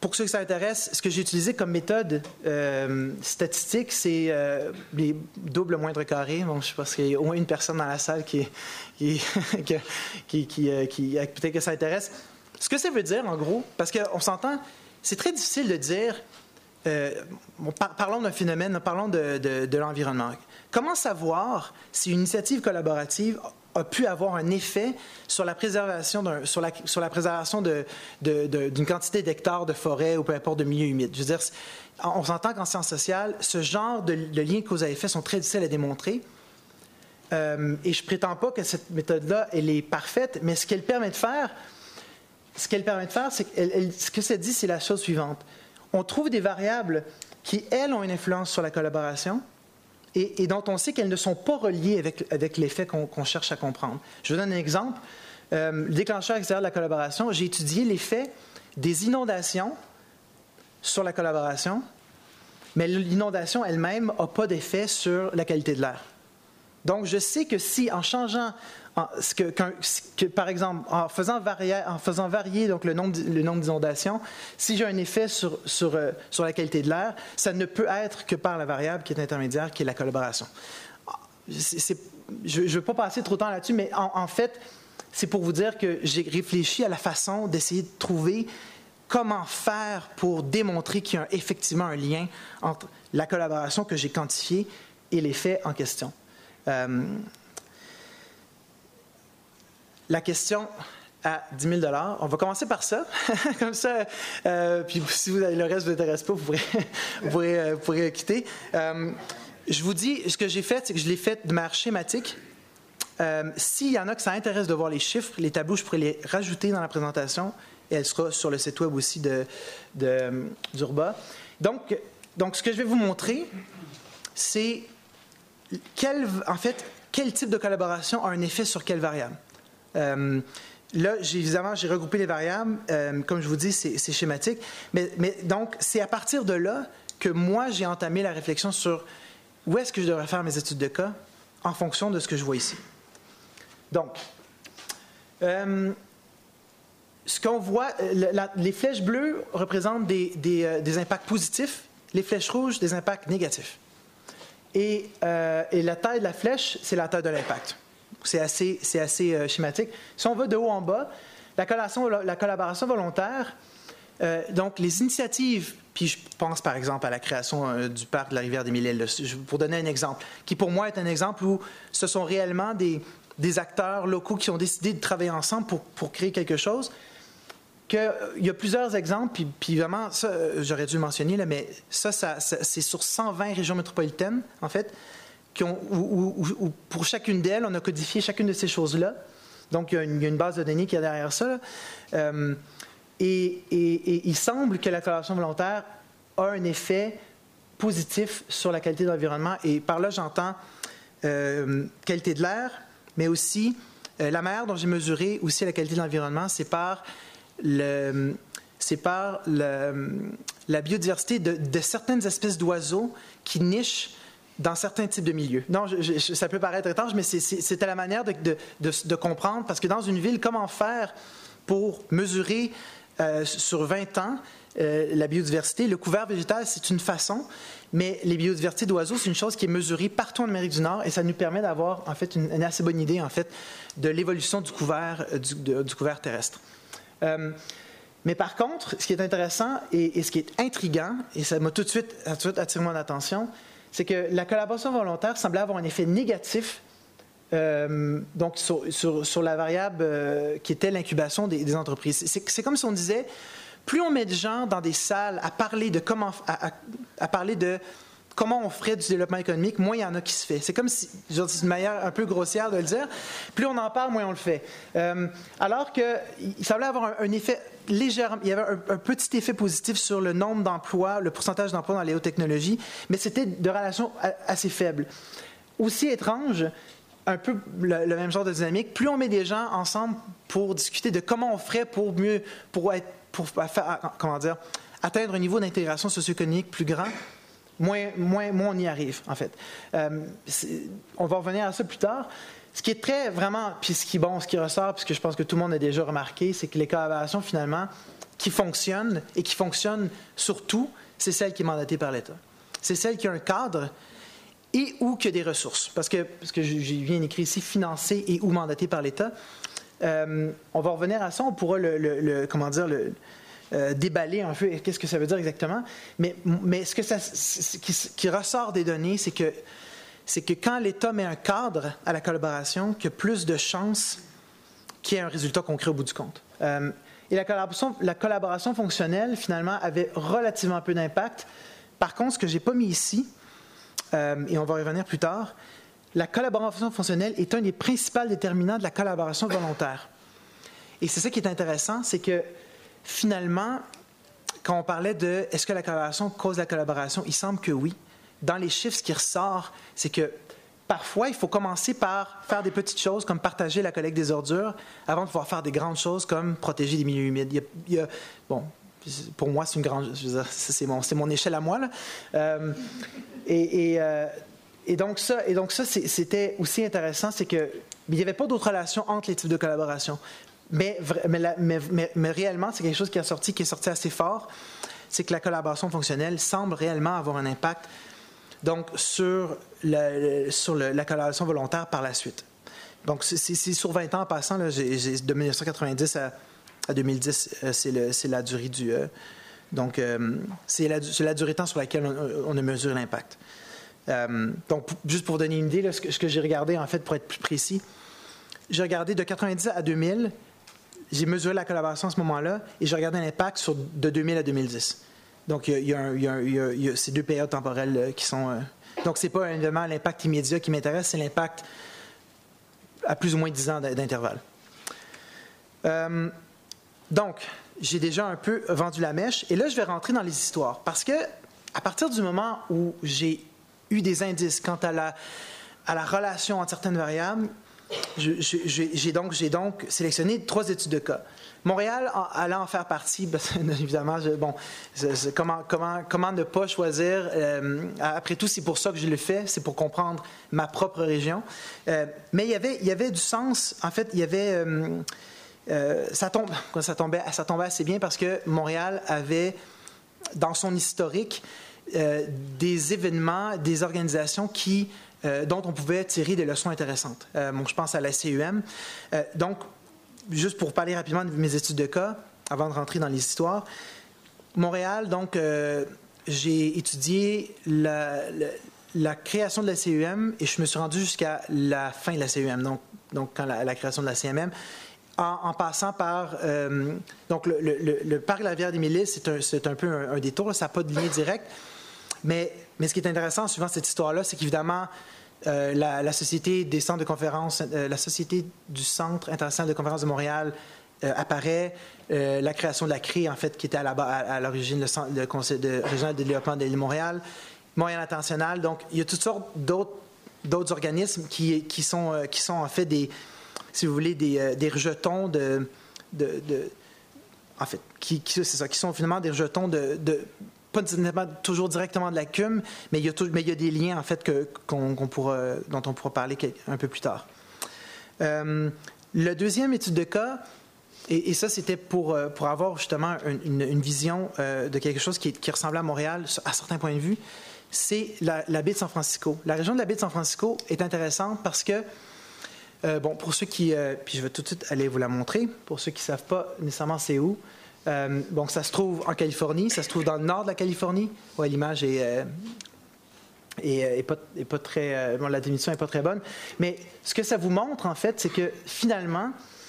pour ceux que ça intéresse, ce que j'ai utilisé comme méthode euh, statistique, c'est euh, les doubles moindres carrés. Bon, je pense qu'il y a au moins une personne dans la salle qui, qui, qui, qui, qui, euh, qui peut-être que ça intéresse. Ce que ça veut dire, en gros, parce qu'on s'entend, c'est très difficile de dire, euh, bon, par, parlons d'un phénomène, parlons de, de, de l'environnement. Comment savoir si une initiative collaborative a pu avoir un effet sur la préservation, d'un, sur la, sur la préservation de, de, de, d'une quantité d'hectares de forêt ou peu importe de milieu humide? Je veux dire, on s'entend qu'en sciences sociales, ce genre de, de liens de cause à effet sont très difficiles à démontrer. Euh, et je ne prétends pas que cette méthode-là, elle est parfaite, mais ce qu'elle permet de faire, ce qu'elle permet de faire, c'est qu'elle, elle, ce que ça dit, c'est la chose suivante. On trouve des variables qui, elles, ont une influence sur la collaboration, Et, et dont on sait qu'elles ne sont pas reliées avec, avec l'effet qu'on, qu'on cherche à comprendre. Je vous donne un exemple. Euh, le déclencheur extérieur de la collaboration, j'ai étudié l'effet des inondations sur la collaboration, mais l'inondation elle-même n'a pas d'effet sur la qualité de l'air. Donc, je sais que si, en changeant, en, que, que, par exemple, en faisant varier, en faisant varier donc, le, nombre, le nombre d'inondations, si j'ai un effet sur, sur, euh, sur la qualité de l'air, ça ne peut être que par la variable qui est intermédiaire, qui est la collaboration. C'est, c'est, je ne veux pas passer trop de temps là-dessus, mais en, en fait, c'est pour vous dire que j'ai réfléchi à la façon d'essayer de trouver comment faire pour démontrer qu'il y a effectivement un lien entre la collaboration que j'ai quantifiée et l'effet en question. Euh, la question à dix mille dollars, on va commencer par ça, comme ça, euh, puis si vous avez, le reste ne vous intéresse pas, vous pourrez, vous pourrez, euh, vous pourrez quitter. Euh, je vous dis, ce que j'ai fait, c'est que je l'ai fait de manière schématique. Euh, s'il y en a que ça intéresse de voir les chiffres, les tableaux, je pourrais les rajouter dans la présentation, et elle sera sur le site web aussi de, de, d'Urba. Donc, donc, ce que je vais vous montrer, c'est Quel, en fait, quel type de collaboration a un effet sur quelle variable? Euh, là, j'ai, évidemment, j'ai regroupé les variables. Euh, comme je vous dis, c'est, c'est schématique. Mais, mais donc, c'est à partir de là que moi, j'ai entamé la réflexion sur où est-ce que je devrais faire mes études de cas en fonction de ce que je vois ici. Donc, euh, ce qu'on voit, la, les flèches bleues représentent des, des, euh, des impacts positifs, les flèches rouges, des impacts négatifs. Et, euh, et la taille de la flèche, c'est la taille de l'impact. C'est assez, c'est assez euh, schématique. Si on va de haut en bas, la collaboration, la collaboration volontaire, euh, donc les initiatives, puis je pense par exemple à la création euh, du parc de la rivière des Mille Îles, pour donner un exemple, qui pour moi est un exemple où ce sont réellement des, des acteurs locaux qui ont décidé de travailler ensemble pour, pour créer quelque chose. Que, euh, il y a plusieurs exemples, puis, puis évidemment, ça, euh, j'aurais dû le mentionner, là, mais ça, ça, ça, c'est sur cent vingt régions métropolitaines, en fait, qui ont, où, où, où pour chacune d'elles, on a codifié chacune de ces choses-là. Donc, il y a une, il y a une base de données qui est derrière ça. Euh, et, et, et il semble que la collaboration volontaire a un effet positif sur la qualité de l'environnement. Et par là, j'entends euh, qualité de l'air, mais aussi euh, la manière dont j'ai mesuré aussi la qualité de l'environnement, c'est par Le, c'est par le, la biodiversité de, de certaines espèces d'oiseaux qui nichent dans certains types de milieux. Non, je, je, ça peut paraître étrange, mais c'est, c'est, c'était la manière de, de, de, de comprendre, parce que dans une ville, comment faire pour mesurer euh, sur vingt ans euh, la biodiversité? Le couvert végétal, c'est une façon, mais les biodiversités d'oiseaux, c'est une chose qui est mesurée partout en Amérique du Nord, et ça nous permet d'avoir en fait une, une assez bonne idée en fait de l'évolution du couvert, du, de, du couvert terrestre. Euh, mais par contre, ce qui est intéressant et, et ce qui est intriguant, et ça m'a tout de suite, tout de suite attiré mon attention, c'est que la collaboration volontaire semblait avoir un effet négatif euh, donc sur, sur, sur la variable euh, qui était l'incubation des, des entreprises. C'est, c'est comme si on disait, plus on met de gens dans des salles à parler de comment, à, à, à parler de comment on ferait du développement économique, moins il y en a qui se fait. C'est comme si, c'est une manière un peu grossière de le dire, plus on en parle, moins on le fait. Euh, alors qu'il semblait avoir un, un effet léger, il y avait un, un petit effet positif sur le nombre d'emplois, le pourcentage d'emplois dans les hautes technologies, mais c'était de relations assez faibles. Aussi étrange, un peu le, le même genre de dynamique, plus on met des gens ensemble pour discuter de comment on ferait pour mieux, pour, être, pour faire, comment dire, atteindre un niveau d'intégration socio-économique plus grand, Moins, moins, moins on y arrive, en fait. Euh, on va revenir à ça plus tard. Ce qui est très, vraiment, puis ce qui, bon, ce qui ressort, puisque je pense que tout le monde a déjà remarqué, c'est que les collaborations, finalement, qui fonctionne et qui fonctionne surtout, c'est celle qui est mandatée par l'État. C'est celle qui a un cadre et ou qui a des ressources. Parce que, parce que j'ai bien écrit ici, financée et ou mandatée par l'État. Euh, on va revenir à ça, on pourra le, le, le comment dire, le, euh, déballer un peu, qu'est-ce que ça veut dire exactement. Mais, mais ce, que ça, ce qui, qui ressort des données, c'est que, c'est que quand l'État met un cadre à la collaboration, qu'il y a plus de chances qu'il y ait un résultat concret au bout du compte. Euh, et la collaboration, la collaboration fonctionnelle, finalement, avait relativement peu d'impact. Par contre, ce que je n'ai pas mis ici, euh, et on va y revenir plus tard, la collaboration fonctionnelle est un des principaux déterminants de la collaboration volontaire. Et c'est ça qui est intéressant, c'est que finalement, quand on parlait de est-ce que la collaboration cause la collaboration, il semble que oui. Dans les chiffres, ce qui ressort, c'est que parfois, il faut commencer par faire des petites choses comme partager la collecte des ordures avant de pouvoir faire des grandes choses comme protéger des milieux humides. Il y a, il y a, bon, pour moi, c'est une grande, je veux dire, c'est mon, c'est mon échelle à moi, là. Euh, et, et, euh, et donc ça, et donc ça c'était aussi intéressant, c'est que il n'y avait pas d'autres relations entre les types de collaboration. Mais, mais, la, mais, mais, mais réellement, c'est quelque chose qui est sorti, qui est sorti assez fort, c'est que la collaboration fonctionnelle semble réellement avoir un impact donc sur, la, sur le, la collaboration volontaire par la suite. Donc, c'est, c'est sur vingt ans en passant, là, j'ai, j'ai, de mille neuf cent quatre-vingt-dix à, à deux mille dix, euh, c'est, le, c'est la durée du... Euh, donc, euh, c'est, la, c'est la durée de temps sur laquelle on, on a mesuré l'impact. Euh, donc, juste pour vous donner une idée, là, ce, que, ce que j'ai regardé, en fait, pour être plus précis, j'ai regardé de quatre-vingt-dix à deux mille, j'ai mesuré la collaboration à ce moment-là, et j'ai regardé l'impact sur, de deux mille à deux mille dix. Donc, il y a, il y a, il y a, il y a ces deux périodes temporelles euh, qui sont... Euh, donc, ce n'est pas évidemment l'impact immédiat qui m'intéresse, c'est l'impact à plus ou moins dix ans d'intervalle. Euh, donc, j'ai déjà un peu vendu la mèche, et là, je vais rentrer dans les histoires. Parce que, à partir du moment où j'ai eu des indices quant à la, à la relation entre certaines variables, je, je, j'ai, donc, j'ai donc sélectionné trois études de cas. Montréal allant en faire partie, ben, évidemment, je, bon, je, je, comment, comment, comment ne pas choisir, euh, après tout, c'est pour ça que je le fais, c'est pour comprendre ma propre région. Euh, mais il y avait, il y avait du sens, en fait, il y avait, euh, euh, ça, tombe, ça, tombait, ça tombait assez bien parce que Montréal avait, dans son historique, euh, des événements, des organisations qui, euh, dont on pouvait tirer des leçons intéressantes. Euh, bon, je pense à la C U M. Euh, donc, juste pour parler rapidement de mes études de cas, avant de rentrer dans les histoires, Montréal, donc, euh, j'ai étudié la, la, la création de la C U M et je me suis rendu jusqu'à la fin de la C U M, donc, donc quand la, la création de la C M M, en, en passant par... Euh, donc, le, le, le parc de la rivière des Mille-Îles, c'est un, c'est un peu un, un détour, là, ça n'a pas de lien direct, mais, mais ce qui est intéressant en suivant cette histoire-là, c'est qu'évidemment, Euh, la, la Société des centres de conférences, euh, la Société du Centre international de conférences de Montréal euh, apparaît, euh, la création de la C R I, en fait, qui était à, la, à, à l'origine le, centre, le Conseil de, régional de développement de l'île de Montréal, Montréal International. Donc, il y a toutes sortes d'autres, d'autres organismes qui, qui, sont, euh, qui sont, en fait, des, si vous voulez, des, euh, des rejetons de... de, de en fait, qui, qui, c'est ça, qui sont finalement des rejetons de... de pas toujours directement de la C U M, mais il y a, tout, mais il y a des liens, en fait, que, qu'on, qu'on pourra, dont on pourra parler un peu plus tard. Euh, le deuxième étude de cas, et, et ça, c'était pour, pour avoir justement une, une vision euh, de quelque chose qui, qui ressemblait à Montréal, à certains points de vue, c'est la, la baie de San Francisco. La région de la baie de San Francisco est intéressante parce que, euh, bon, pour ceux qui... Euh, puis je vais tout de suite aller vous la montrer, pour ceux qui ne savent pas nécessairement c'est où. Euh, donc, ça se trouve en Californie, ça se trouve dans le nord de la Californie. Ouais, l'image est, euh, est, est, pas, est pas très... Euh, bon, la définition n'est pas très bonne. Mais ce que ça vous montre, en fait, c'est que finalement,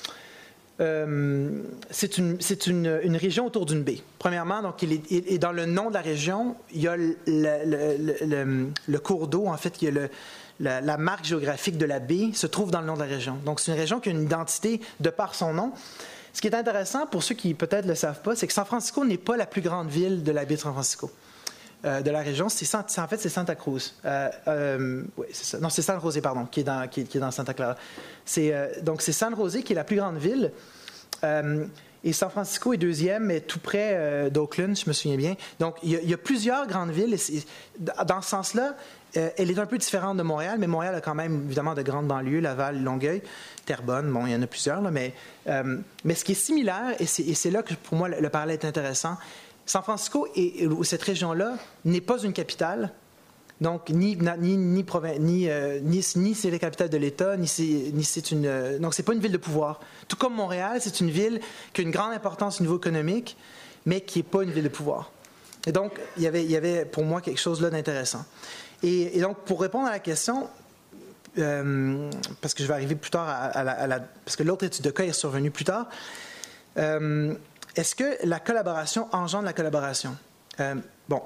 euh, c'est, une, c'est une, une région autour d'une baie. Premièrement, donc, il est, il, et dans le nom de la région, il y a le, le, le, le, le cours d'eau, en fait, il y a le... La, la marque géographique de la baie se trouve dans le nom de la région. Donc, c'est une région qui a une identité de par son nom. Ce qui est intéressant, pour ceux qui peut-être ne le savent pas, c'est que San Francisco n'est pas la plus grande ville de la baie de San Francisco, euh, de la région. C'est, c'est, en fait, c'est Santa Cruz. Euh, euh, oui, c'est ça. Non, c'est San José, pardon, qui est dans, qui est, qui est dans Santa Clara. C'est, euh, donc, c'est San José qui est la plus grande ville. Euh, Et San Francisco est deuxième, mais tout près euh, d'Oakland, je me souviens bien. Donc, il y a, il y a plusieurs grandes villes. Et dans ce sens-là, euh, elle est un peu différente de Montréal, mais Montréal a quand même, évidemment, de grandes banlieues, Laval, Longueuil, Terrebonne, bon, il y en a plusieurs, là, mais, euh, mais ce qui est similaire, et c'est, et c'est là que, pour moi, le, le parallèle est intéressant, San Francisco, et, et cette région-là, n'est pas une capitale. Donc, ni, ni, ni, provin- ni, euh, ni, ni c'est la capitale de l'État, ni c'est, ni c'est une... Euh, donc, c'est pas une ville de pouvoir. Tout comme Montréal, c'est une ville qui a une grande importance au niveau économique, mais qui n'est pas une ville de pouvoir. Et donc, il y avait, il y avait pour moi quelque chose là d'intéressant. Et, et donc, pour répondre à la question, euh, parce que je vais arriver plus tard à, à, la, à la... Parce que l'autre étude de cas est survenue plus tard, euh, est-ce que la collaboration engendre la collaboration? Euh, bon...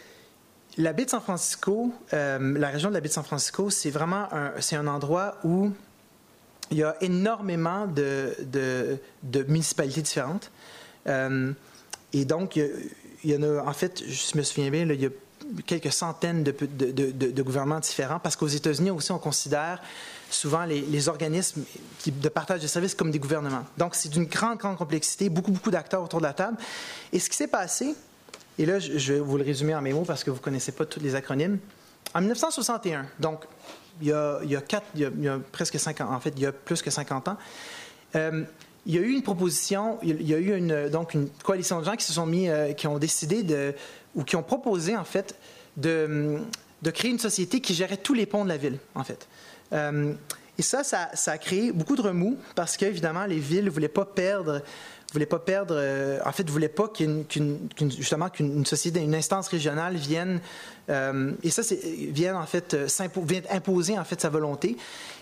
La baie de San Francisco, euh, la région de la baie de San Francisco, c'est vraiment un, c'est un endroit où il y a énormément de, de, de municipalités différentes. Euh, et donc, il y, a, il y en a, en fait, je me souviens bien, là, il y a quelques centaines de, de, de, de, de gouvernements différents, parce qu'aux États-Unis aussi, on considère souvent les, les organismes qui, de partage de services comme des gouvernements. Donc, c'est d'une grande, grande complexité, beaucoup, beaucoup d'acteurs autour de la table. Et ce qui s'est passé... Et là, je vais vous le résumer en mes mots parce que vous ne connaissez pas tous les acronymes. En dix-neuf cent soixante et un, donc il y a, il y a, quatre, il y a, il y a presque cinquante ans, en fait, il y a plus que cinquante ans, euh, il y a eu une proposition, il y a eu une, donc une coalition de gens qui se sont mis, euh, qui ont décidé de, ou qui ont proposé, en fait, de, de créer une société qui gérait tous les ponts de la ville, en fait. Euh, et ça, ça, ça a créé beaucoup de remous parce qu'évidemment, les villes ne voulaient pas perdre... voulait pas perdre, euh, en fait, ne voulait pas qu'une, qu'une, qu'une, justement qu'une société, une instance régionale vienne, euh, et ça, c'est, vienne en fait, vienne imposer en fait sa volonté.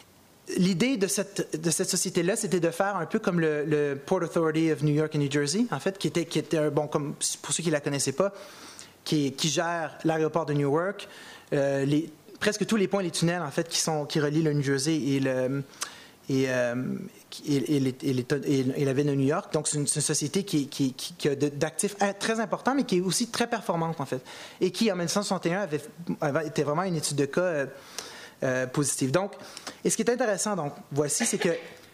L'idée de cette, de cette société-là, c'était de faire un peu comme le, le Port Authority of New York et New Jersey, en fait, qui était, qui était bon, comme pour ceux qui ne la connaissaient pas, qui, qui gère l'aéroport de Newark, euh, les, presque tous les ponts et les tunnels, en fait, qui, sont, qui relient le New Jersey et le... Et, euh, et, et, et, et la ville de New York. Donc, c'est une, c'est une société qui, qui, qui, qui a de, d'actifs très importants, mais qui est aussi très performante, en fait. Et qui, en dix-neuf cent soixante et un, avait, avait été vraiment une étude de cas euh, euh, positive. Donc, et ce qui est intéressant, donc, voici, c'est que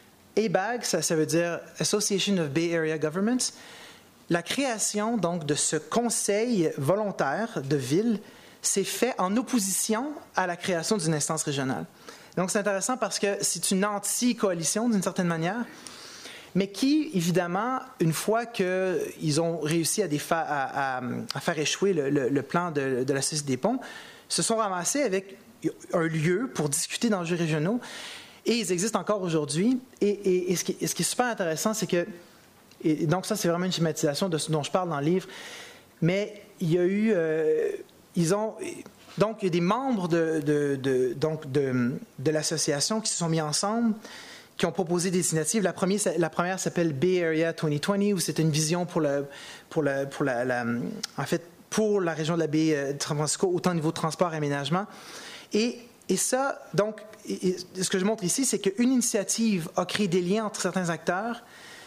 A B A G, ça, ça veut dire Association of Bay Area Governments. La création, donc, de ce conseil volontaire de ville s'est fait en opposition à la création d'une instance régionale. Donc, c'est intéressant parce que c'est une anti-coalition, d'une certaine manière, mais qui, évidemment, une fois qu'ils ont réussi à, défa- à, à, à faire échouer le, le, le plan de, de la Société des ponts, se sont ramassés avec un lieu pour discuter d'enjeux régionaux, et ils existent encore aujourd'hui. Et, et, et, ce, qui, et ce qui est super intéressant, c'est que, et donc ça, c'est vraiment une schématisation de ce dont je parle dans le livre, mais il y a eu, euh, ils ont... Donc, il y a des membres de, de, de, donc de, de l'association qui se sont mis ensemble, qui ont proposé des initiatives. La première, la première s'appelle Bay Area vingt vingt, où c'était une vision pour, le, pour, le, pour, la, la, en fait, pour la région de la baie de San Francisco, autant au niveau de transport et aménagement. Et, et ça, donc, et, et ce que je montre ici, c'est qu'une initiative a créé des liens entre certains acteurs,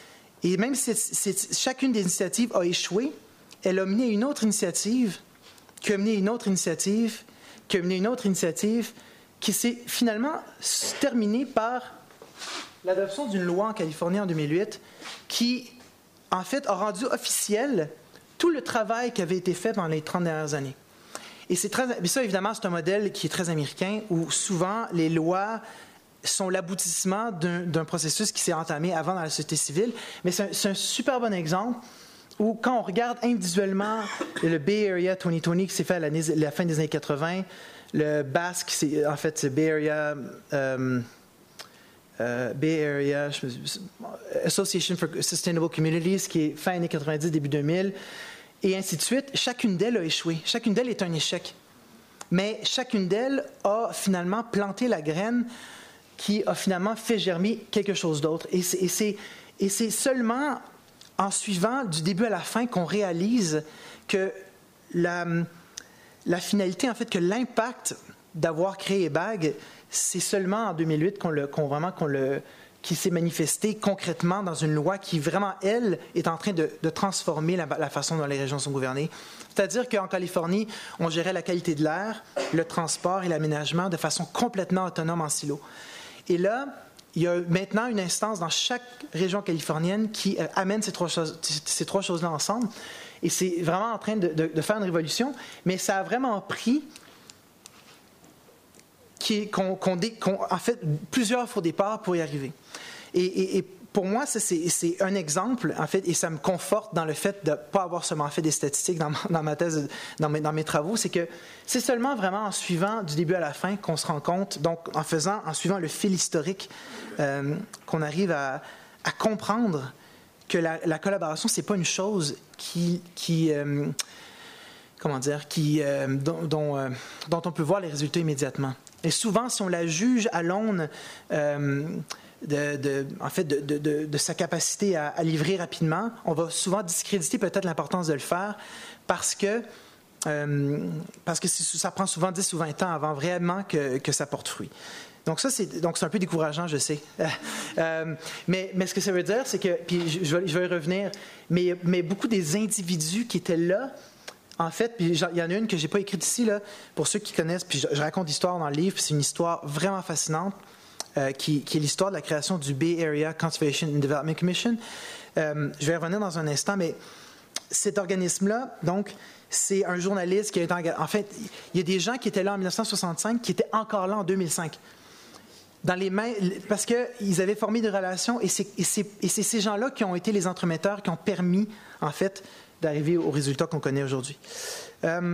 et même si c'est, c'est, chacune des initiatives a échoué, elle a mené une autre initiative qui a mené une autre initiative, qui a mené une autre initiative, qui s'est finalement terminée par l'adoption d'une loi en Californie en deux mille huit qui, en fait, a rendu officiel tout le travail qui avait été fait pendant les trente dernières années. Et c'est très, mais ça, évidemment, c'est un modèle qui est très américain, où souvent, les lois sont l'aboutissement d'un, d'un processus qui s'est entamé avant dans la société civile. Mais c'est un, c'est un super bon exemple où, quand on regarde individuellement le Bay Area vingt vingt qui s'est fait à la, la fin des années quatre-vingts, le Basque, c'est, en fait, c'est Bay Area, euh, euh, Bay Area je me, Association for Sustainable Communities, qui est fin années quatre-vingt-dix, début deux mille, et ainsi de suite. Chacune d'elles a échoué. Chacune d'elles est un échec. Mais chacune d'elles a finalement planté la graine qui a finalement fait germer quelque chose d'autre. Et c'est, et c'est, et c'est seulement en suivant du début à la fin qu'on réalise que la, la finalité, en fait, que l'impact d'avoir créé E B A G, c'est seulement en deux mille huit qu'on le, qu'on vraiment qu'on le, qui s'est manifesté concrètement dans une loi qui vraiment, elle, est en train de, de transformer la, la façon dont les régions sont gouvernées. C'est-à-dire qu'en Californie, on gérait la qualité de l'air, le transport et l'aménagement de façon complètement autonome en silo. Et là, il y a maintenant une instance dans chaque région californienne qui euh, amène ces trois choses, ces trois choses-là ensemble. Et c'est vraiment en train de, de, de faire une révolution, mais ça a vraiment pris qu'on, qu'on, qu'on, en fait plusieurs faux départs pour y arriver. Et, et, et pour moi, ça, c'est, c'est un exemple, en fait, et ça me conforte dans le fait de ne pas avoir seulement fait des statistiques dans ma, dans ma thèse, dans mes, dans mes travaux, c'est que c'est seulement vraiment en suivant du début à la fin qu'on se rend compte, donc en faisant, en suivant le fil historique, euh, qu'on arrive à, à comprendre que la, la collaboration, c'est pas une chose qui, qui euh, comment dire, qui, euh, dont, dont, euh, dont on peut voir les résultats immédiatement. Et souvent, si on la juge à l'aune euh, de, de, en fait, de, de, de, de sa capacité à, à livrer rapidement, on va souvent discréditer peut-être l'importance de le faire parce que euh, parce que ça prend souvent dix ou vingt ans avant vraiment que, que ça porte fruit. Donc ça, c'est, donc c'est un peu décourageant, je sais. euh, mais, mais ce que ça veut dire, c'est que, puis je, je, vais, je vais y revenir, mais, mais beaucoup des individus qui étaient là, en fait, puis il y en a une que je n'ai pas écrite ici, là, pour ceux qui connaissent, puis je, je raconte l'histoire dans le livre, puis c'est une histoire vraiment fascinante, euh, qui, qui est l'histoire de la création du Bay Area Conservation and Development Commission. Euh, je vais y revenir dans un instant, mais cet organisme-là, donc, c'est un journaliste qui a été engagé. En fait, il y a des gens qui étaient là en dix-neuf cent soixante-cinq qui étaient encore là en deux mille cinq. Dans les mains, parce qu'ils avaient formé des relations, et c'est, et, c'est, et c'est ces gens-là qui ont été les entremetteurs, qui ont permis, en fait, d'arriver aux résultats qu'on connaît aujourd'hui. Euh,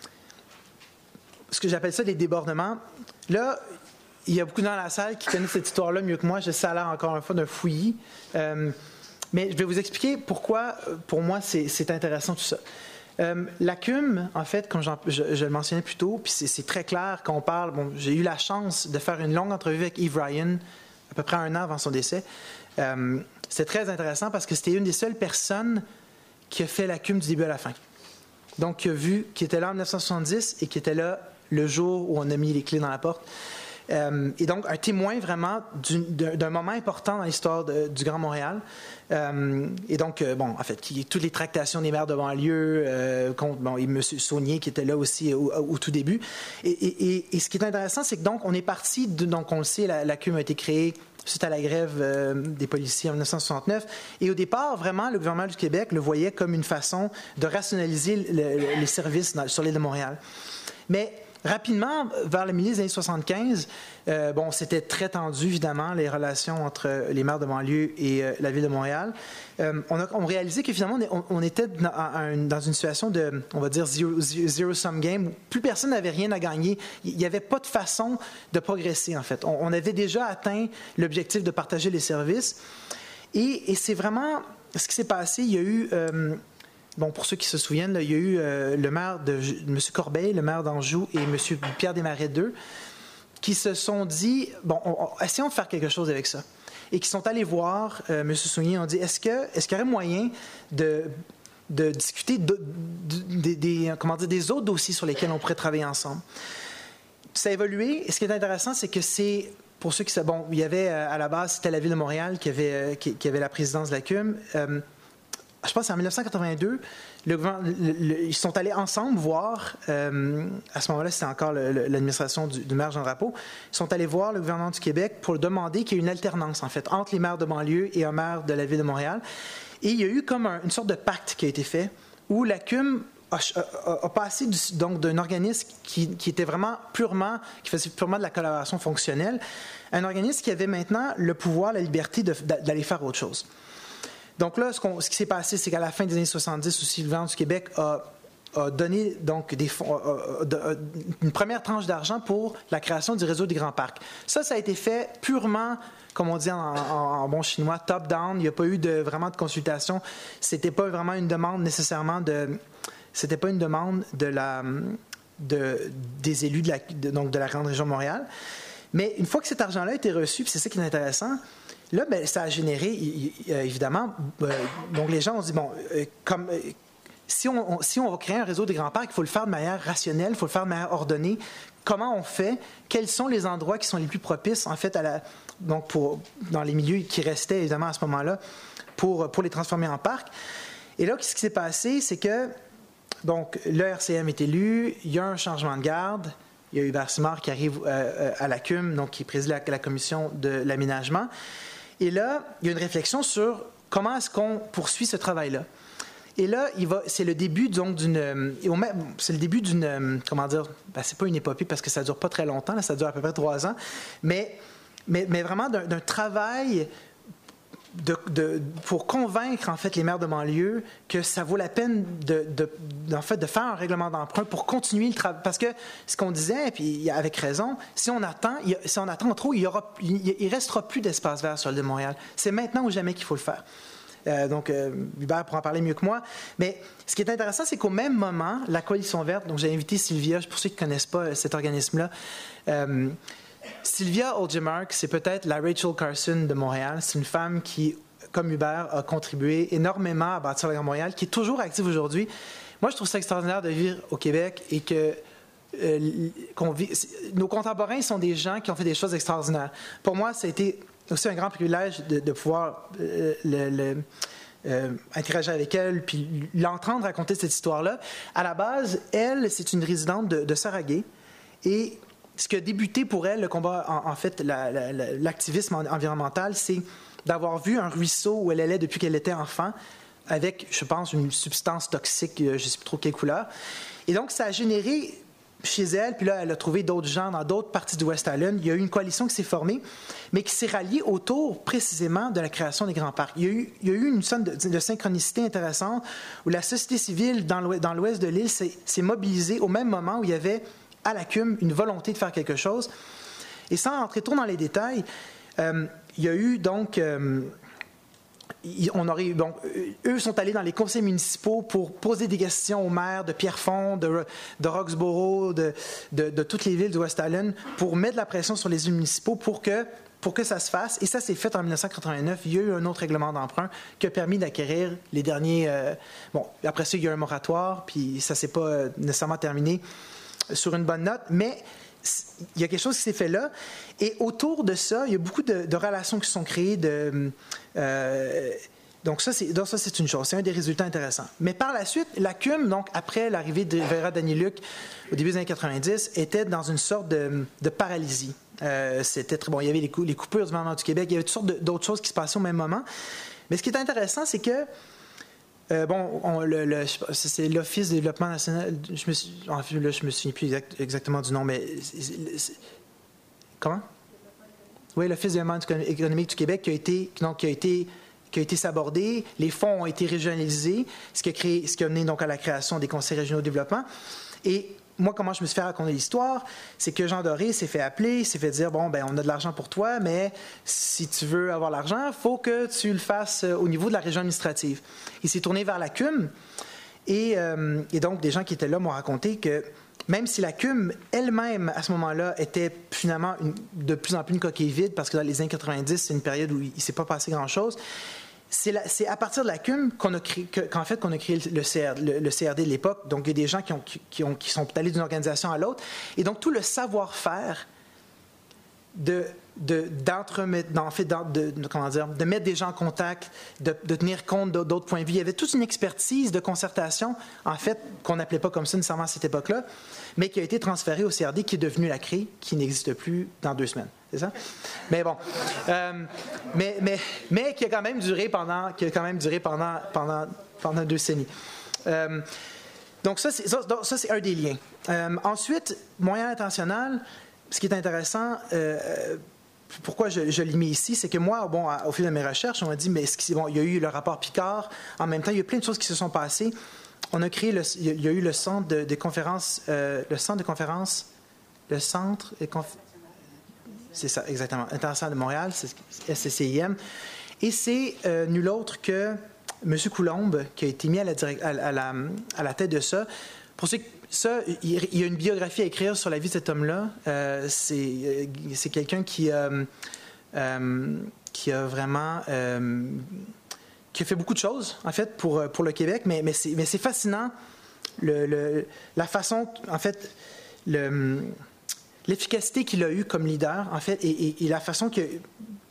ce que j'appelle ça des débordements. Là, il y a beaucoup de gens dans la salle qui connaissent cette histoire-là mieux que moi. Je sais, ça a l'air encore une fois d'un fouillis. Euh, mais je vais vous expliquer pourquoi, pour moi, c'est, c'est intéressant tout ça. Euh, la C U M, en fait, comme je, je le mentionnais plus tôt, puis c'est, c'est très clair quand on parle, bon, j'ai eu la chance de faire une longue entrevue avec Eve Ryan, à peu près un an avant son décès. Euh, c'était très intéressant parce que c'était une des seules personnes qui a fait la C U M du début à la fin. Donc, qui a vu, qui était là en dix-neuf cent soixante-dix et qui était là le jour où on a mis les clés dans la porte. Euh, et donc, un témoin vraiment d'un, d'un moment important dans l'histoire de, du Grand Montréal. Euh, et donc, euh, bon, en fait, qui, toutes les tractations des maires de banlieue, euh, contre, bon, et M. Saunier qui était là aussi au, au tout début. Et, et, et, et ce qui est intéressant, c'est que donc, on est parti, de, donc on le sait, la, la C U M a été créée suite à la grève euh, des policiers en dix-neuf cent soixante-neuf. Et au départ, vraiment, le gouvernement du Québec le voyait comme une façon de rationaliser le, le, les services dans, sur l'île de Montréal. Mais rapidement, vers le milieu des années soixante-quinze, euh, bon, c'était très tendu, évidemment, les relations entre les maires de banlieue et euh, la ville de Montréal. Euh, on a on réalisait que finalement, on, on était dans, un, dans une situation de, on va dire, zero, zero sum game, où plus personne n'avait rien à gagner. Il n'y avait pas de façon de progresser, en fait. On, on avait déjà atteint l'objectif de partager les services. Et, et c'est vraiment ce qui s'est passé. Il y a eu... Euh, Bon, pour ceux qui se souviennent, là, il y a eu euh, le maire de M. Corbeil, le maire d'Anjou et M. Pierre Desmarais deux, qui se sont dit, bon, on, on, essayons de faire quelque chose avec ça. Et qui sont allés voir euh, M. Saunier, ont dit, est-ce, que, est-ce qu'il y aurait moyen de, de discuter de, de, de, des, comment dire, des autres dossiers sur lesquels on pourrait travailler ensemble? Ça a évolué, et ce qui est intéressant, c'est que c'est... Pour ceux qui savent, bon, il y avait, à la base, c'était la ville de Montréal qui avait, qui, qui avait la présidence de la C U M. Euh, Je pense que c'est en dix-neuf cent quatre-vingt-deux, le, le, le, ils sont allés ensemble voir, euh, à ce moment-là, c'était encore le, le, l'administration du, du maire Jean Drapeau, ils sont allés voir le gouvernement du Québec pour demander qu'il y ait une alternance, en fait, entre les maires de banlieue et un maire de la ville de Montréal. Et il y a eu comme un, une sorte de pacte qui a été fait, où la C U M a, a, a passé du, donc d'un organisme qui, qui était vraiment purement, qui faisait purement de la collaboration fonctionnelle, à un organisme qui avait maintenant le pouvoir, la liberté de, d'aller faire autre chose. Donc là, ce, qu'on, ce qui s'est passé, c'est qu'à la fin des années soixante-dix aussi, le gouvernement du Québec a, a donné donc des fonds, a, a, a, une première tranche d'argent pour la création du réseau des grands parcs. Ça, ça a été fait purement, comme on dit en, en, en bon chinois, top-down. Il n'y a pas eu de, vraiment de consultation. C'était pas vraiment une demande nécessairement de... C'était pas une demande de la, de, des élus de la, de, donc de la grande région de Montréal. Mais une fois que cet argent-là a été reçu, puis c'est ça qui est intéressant, là, bien, ça a généré, évidemment, euh, donc les gens ont dit, bon, euh, comme, euh, si, on, on, si on va créer un réseau des grands parcs, il faut le faire de manière rationnelle, il faut le faire de manière ordonnée. Comment on fait? Quels sont les endroits qui sont les plus propices, en fait, à la, donc pour, dans les milieux qui restaient, évidemment, à ce moment-là, pour, pour les transformer en parcs? Et là, ce qui s'est passé, c'est que, donc, le R C M est élu, il y a un changement de garde, il y a Hubert Simard qui arrive euh, à la C U M, donc qui préside la, la commission de l'aménagement. Et là, il y a une réflexion sur comment est-ce qu'on poursuit ce travail-là. Et là, il va, c'est le début donc d'une, c'est le début d'une, comment dire, ben, c'est pas une épopée parce que ça dure pas très longtemps, là, ça dure à peu près trois ans, mais, mais, mais vraiment d'un, d'un travail de, de, pour convaincre en fait les maires de banlieue que ça vaut la peine de, de, en fait, de faire un règlement d'emprunt pour continuer le travail. Parce que ce qu'on disait, et puis avec raison, si on attend, il, si on attend trop, il ne restera plus d'espace vert sur l'île de Montréal. C'est maintenant ou jamais qu'il faut le faire. Euh, donc, euh, Hubert pourra en parler mieux que moi. Mais ce qui est intéressant, c'est qu'au même moment, la Coalition verte, donc j'ai invité Sylvia, pour ceux qui ne connaissent pas cet organisme-là, euh, Sylvia Olgemark, c'est peut-être la Rachel Carson de Montréal. C'est une femme qui, comme Hubert, a contribué énormément à bâtir la Grande Montréal, qui est toujours active aujourd'hui. Moi, je trouve ça extraordinaire de vivre au Québec et que euh, qu'on vit, nos contemporains sont des gens qui ont fait des choses extraordinaires. Pour moi, ça a été aussi un grand privilège de, de pouvoir euh, le, le, euh, interagir avec elle puis l'entendre raconter cette histoire-là. À la base, elle, c'est une résidente de, de Saragay et ce qui a débuté pour elle, le combat, en, en fait, la, la, la, l'activisme environnemental, c'est d'avoir vu un ruisseau où elle allait depuis qu'elle était enfant avec, je pense, une substance toxique, je ne sais plus trop quelle couleur. Et donc, ça a généré chez elle, puis là, elle a trouvé d'autres gens dans d'autres parties du West Island. Il y a eu une coalition qui s'est formée, mais qui s'est ralliée autour, précisément, de la création des grands parcs. Il y a eu, il y a eu une sorte de, de synchronicité intéressante où la société civile dans l'ouest, dans l'ouest de l'île s'est, s'est mobilisée au même moment où il y avait, à la C U M, une volonté de faire quelque chose. Et sans entrer trop dans les détails, euh, il y a eu donc... Euh, On aurait, bon, eux sont allés dans les conseils municipaux pour poser des questions aux maires de Pierrefonds, de, de Roxborough, de, de, de toutes les villes du West Island pour mettre de la pression sur les élus municipaux pour que, pour que ça se fasse. Et ça s'est fait en dix-neuf cent quatre-vingt-neuf. Il y a eu un autre règlement d'emprunt qui a permis d'acquérir les derniers... Euh, bon, après ça, il y a eu un moratoire, puis ça ne s'est pas nécessairement terminé sur une bonne note, mais... il y a quelque chose qui s'est fait là. Et autour de ça, il y a beaucoup de, de relations qui sont créées. De, euh, donc, ça c'est, donc, ça, c'est une chose. C'est un des résultats intéressants. Mais par la suite, la C U M, donc, après l'arrivée de Vera Daniluk au début des années quatre-vingt-dix, était dans une sorte de, de paralysie. Euh, c'était très bon. Il y avait les, cou- les coupures du gouvernement du Québec. Il y avait toutes sortes de, d'autres choses qui se passaient au même moment. Mais ce qui est intéressant, c'est que Euh, bon, on, le, le, c'est l'Office de développement national. Je me suis, en fait, là, je me souviens plus exact, exactement du nom, mais c'est, c'est, comment? Oui, l'Office de développement économique du Québec qui a été, donc, qui a été, qui a été sabordé. Les fonds ont été régionalisés, ce qui a créé, ce qui a mené donc à la création des conseils régionaux de développement. Et moi, comment je me suis fait raconter l'histoire, c'est que Jean Doré s'est fait appeler, s'est fait dire, bon, ben, on a de l'argent pour toi, mais si tu veux avoir l'argent, il faut que tu le fasses au niveau de la région administrative. Il s'est tourné vers la C U M, et, euh, et donc, des gens qui étaient là m'ont raconté que même si la C U M elle-même, à ce moment-là, était finalement une, de plus en plus une coquille vide, parce que dans les années quatre-vingt-dix, c'est une période où il ne s'est pas passé grand-chose, C'est, la, c'est à partir de la C U M qu'on a créé, que, qu'en fait, qu'on a créé le, C R, le, le C R D de l'époque. Donc, il y a des gens qui, ont, qui, ont, qui sont allés d'une organisation à l'autre. Et donc, tout le savoir-faire de, de, d'entremettre, en fait, de, de, comment dire, de mettre des gens en contact, de, de tenir compte d'autres points de vue. Il y avait toute une expertise de concertation, en fait, qu'on n'appelait pas comme ça nécessairement à cette époque-là, mais qui a été transférée au C R D, qui est devenu la C R I, qui n'existe plus dans deux semaines. C'est ça? Mais bon. Euh, mais, mais, mais qui a quand même duré pendant, qui a quand même duré pendant, pendant, pendant deux décennies. Euh, donc, ça c'est, ça, ça, c'est un des liens. Euh, ensuite, Montréal International, ce qui est intéressant, euh, pourquoi je, je l'ai mis ici, c'est que moi, bon, au fil de mes recherches, on m'a dit, mais est-ce que, bon, il y a eu le rapport Picard, en même temps, il y a plein de choses qui se sont passées. On a créé, le, il y a eu le centre de, de conférences, euh, le centre de conférences, le centre de conférences, c'est ça, exactement. International de Montréal, c'est S C C I M. Et c'est euh, nul autre que M. Coulombe qui a été mis à la, direct, à, à la, à la tête de ça. Pour ceux, ça, il, il y a une biographie à écrire sur la vie de cet homme-là. Euh, c'est, c'est quelqu'un qui, euh, euh, qui a vraiment... Euh, qui a fait beaucoup de choses, en fait, pour, pour le Québec. Mais, mais, c'est, mais c'est fascinant, le, le, la façon... En fait, le... l'efficacité qu'il a eue comme leader, en fait, et, et, et la façon que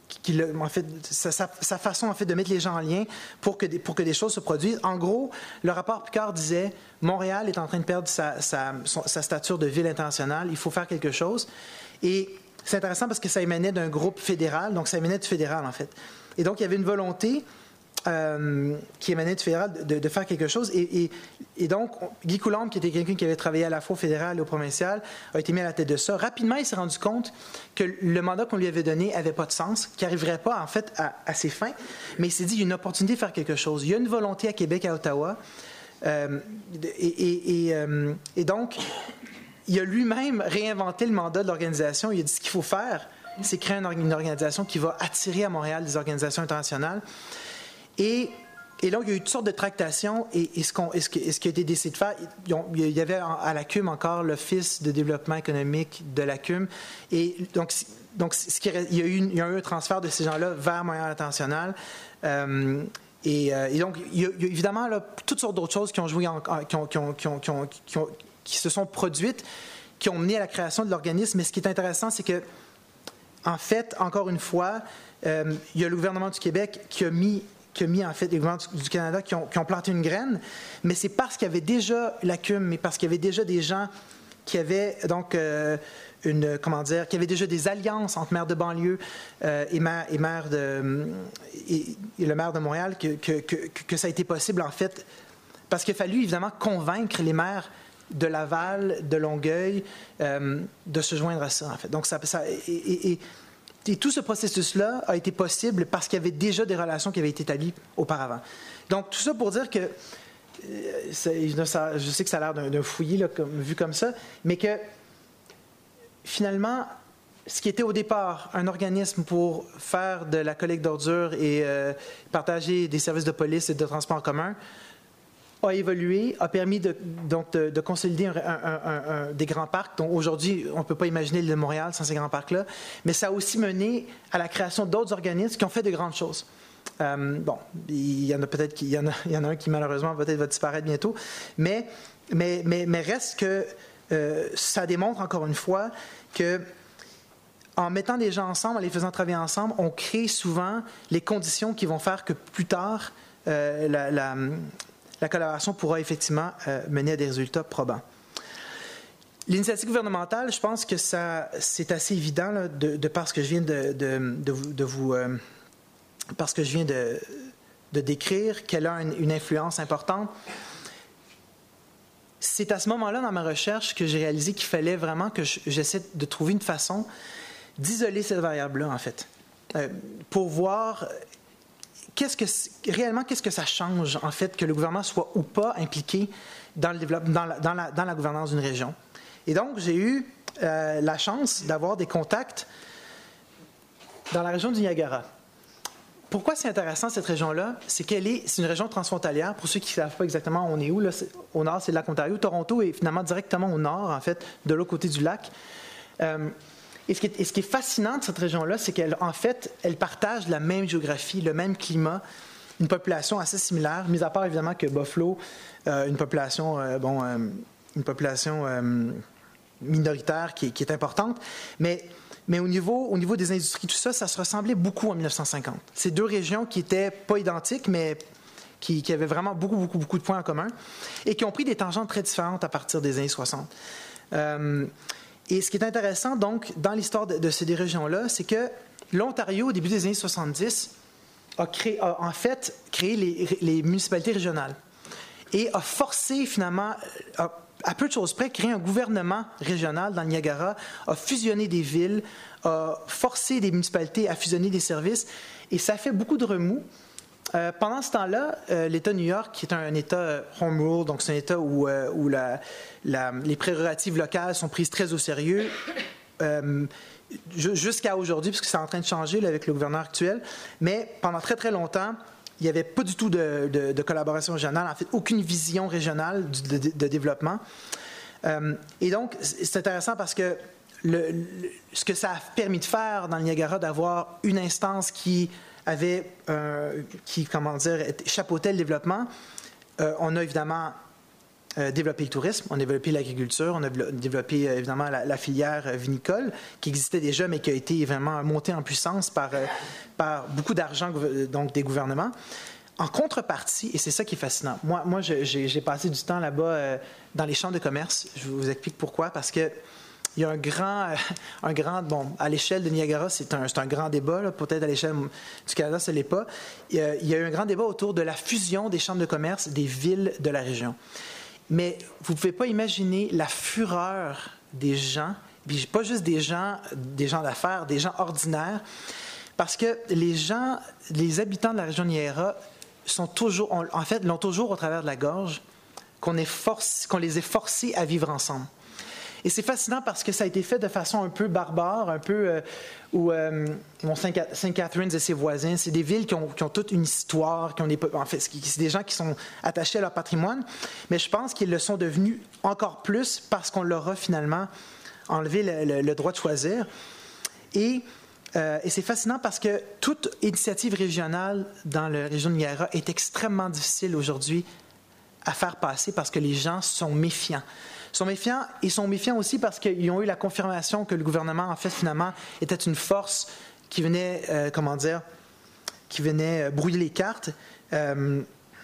qui le, en fait, sa, sa, sa façon en fait, de mettre les gens en lien pour que, des, pour que des choses se produisent. En gros, le rapport Picard disait « Montréal est en train de perdre sa, sa, son, sa stature de ville internationale, il faut faire quelque chose. » Et c'est intéressant parce que ça émanait d'un groupe fédéral, donc ça émanait du fédéral en fait. Et donc, il y avait une volonté euh, qui émanait du fédéral de, de faire quelque chose. Et, et, et donc, Guy Coulombe, qui était quelqu'un qui avait travaillé à la fois au fédéral et au provincial, a été mis à la tête de ça. Rapidement, il s'est rendu compte que le mandat qu'on lui avait donné n'avait pas de sens, qu'il n'arriverait pas, en fait, à, à ses fins. Mais il s'est dit, il y a une opportunité de faire quelque chose. Il y a une volonté à Québec, à Ottawa. Euh, et, et, et, euh, et donc, il a lui-même réinventé le mandat de l'organisation. Il a dit, ce qu'il faut faire, c'est créer une organisation qui va attirer à Montréal des organisations internationales. Et, et là, il y a eu toutes sortes de tractations. Et, et, ce, qu'on, et, ce, qui, et ce qui a été décidé de faire, il y avait à la C U M encore l'Office de développement économique de la C U M. Et donc, donc ce qui, il, y a eu une, il y a eu un transfert de ces gens-là vers Montréal International. Euh, et, euh, et donc, il y a, il y a évidemment là, toutes sortes d'autres choses qui ont joué, en, qui, ont, qui, ont, qui, ont, qui, ont, qui, ont, qui se sont produites, qui ont mené à la création de l'organisme. Mais ce qui est intéressant, c'est que, en fait, encore une fois, euh, il y a le gouvernement du Québec qui a mis qui a mis, en fait, les gouvernements du Canada qui ont, qui ont planté une graine, mais c'est parce qu'il y avait déjà la C U M, mais parce qu'il y avait déjà des gens qui avaient, donc, euh, une, comment dire, qui avaient déjà des alliances entre maires de banlieue euh, et, maire, et, maire de, et, et le maire de Montréal, que, que, que, que ça a été possible, en fait, parce qu'il a fallu, évidemment, convaincre les maires de Laval, de Longueuil, euh, de se joindre à ça, en fait. Donc, ça... ça et, et, et, Et tout ce processus-là a été possible parce qu'il y avait déjà des relations qui avaient été établies auparavant. Donc, tout ça pour dire que, euh, ça, je sais que ça a l'air d'un, d'un fouillis, là, comme, vu comme ça, mais que, finalement, ce qui était au départ un organisme pour faire de la collecte d'ordures et euh, partager des services de police et de transport en commun, a évolué, a permis de, donc de, de consolider un, un, un, un, des grands parcs. Donc aujourd'hui, on ne peut pas imaginer l'île de Montréal sans ces grands parcs-là, mais ça a aussi mené à la création d'autres organismes qui ont fait de grandes choses. Euh, bon, il y en a peut-être qui, il y en a, il y en a un qui malheureusement peut-être va disparaître bientôt, mais, mais, mais, mais reste que euh, ça démontre encore une fois que en mettant des gens ensemble, en les faisant travailler ensemble, on crée souvent les conditions qui vont faire que plus tard, euh, la, la la collaboration pourra effectivement euh, mener à des résultats probants. L'initiative gouvernementale, je pense que ça, c'est assez évident là, de, de par ce que je viens de, de, de vous, de vous euh, parce que je viens de, de décrire, qu'elle a une, une influence importante. C'est à ce moment-là, dans ma recherche, que j'ai réalisé qu'il fallait vraiment que je, j'essaie de trouver une façon d'isoler cette variable-là, en fait, euh, pour voir... Qu'est-ce que, réellement, qu'est-ce que ça change, en fait, que le gouvernement soit ou pas impliqué dans, le développement, dans, la, dans, la, dans la gouvernance d'une région? Et donc, j'ai eu euh, la chance d'avoir des contacts dans la région du Niagara. Pourquoi c'est intéressant, cette région-là? C'est qu'elle est, c'est une région transfrontalière. Pour ceux qui ne savent pas exactement où on est où, là, c'est, au nord, c'est le lac Ontario. Toronto est finalement directement au nord, en fait, de l'autre côté du lac. Euh, Et ce, qui est, et ce qui est fascinant de cette région-là, c'est qu'elle, en fait, elle partage la même géographie, le même climat, une population assez similaire, mis à part évidemment que Buffalo, euh, une population, euh, bon, euh, une population euh, minoritaire qui, qui est importante, mais, mais au, niveau, au niveau des industries, tout ça, ça se ressemblait beaucoup en dix-neuf cent cinquante. Ces deux régions qui n'étaient pas identiques, mais qui, qui avaient vraiment beaucoup, beaucoup, beaucoup de points en commun, et qui ont pris des tangentes très différentes à partir des années soixante. Euh, Et ce qui est intéressant, donc, dans l'histoire de, de ces deux régions-là, c'est que l'Ontario, au début des années soixante-dix, a, créé, a en fait créé les, les municipalités régionales et a forcé, finalement, a, à peu de choses près, créé un gouvernement régional dans le Niagara, a fusionné des villes, a forcé des municipalités à fusionner des services, et ça a fait beaucoup de remous. Euh, pendant ce temps-là, euh, l'État de New York, qui est un, un État euh, home rule, donc c'est un État où, euh, où la, la, les prérogatives locales sont prises très au sérieux, euh, jusqu'à aujourd'hui, puisque c'est en train de changer là, avec le gouverneur actuel, mais pendant très très longtemps, il n'y avait pas du tout de, de, de collaboration régionale, en fait, aucune vision régionale de, de, de développement. Euh, et donc, c'est intéressant parce que le, le, ce que ça a permis de faire dans le Niagara, d'avoir une instance qui avait, euh, qui, comment dire, chapeautait le développement. Euh, on a évidemment euh, développé le tourisme, on a développé l'agriculture, on a développé euh, évidemment la, la filière vinicole qui existait déjà, mais qui a été vraiment montée en puissance par, euh, par beaucoup d'argent donc des gouvernements. En contrepartie, et c'est ça qui est fascinant, moi, moi j'ai, j'ai passé du temps là-bas euh, dans les chambres de commerce. Je vous explique pourquoi, parce que il y a un grand, euh, un grand bon, à l'échelle de Niagara, c'est un, c'est un grand débat, là, peut-être à l'échelle du Canada, ce n'est pas. Il y, a, il y a eu un grand débat autour de la fusion des chambres de commerce des villes de la région. Mais vous ne pouvez pas imaginer la fureur des gens, puis pas juste des gens, des gens d'affaires, des gens ordinaires, parce que les gens, les habitants de la région de Niagara sont toujours, on, en fait, l'ont toujours au travers de la gorge, qu'on, est force, qu'on les ait forcés à vivre ensemble. Et c'est fascinant parce que ça a été fait de façon un peu barbare, un peu euh, où euh, Saint Catharines et ses voisins, c'est des villes qui ont, qui ont toute une histoire, qui ont des, en fait, c'est des gens qui sont attachés à leur patrimoine, mais je pense qu'ils le sont devenus encore plus parce qu'on leur a finalement enlevé le, le, le droit de choisir. Et Euh, et c'est fascinant parce que toute initiative régionale dans la région de Niagara est extrêmement difficile aujourd'hui à faire passer parce que les gens sont méfiants. Ils sont méfiants, ils sont méfiants aussi parce qu'ils ont eu la confirmation que le gouvernement, en fait, finalement, était une force qui venait, euh, comment dire, qui venait brouiller les cartes. Euh,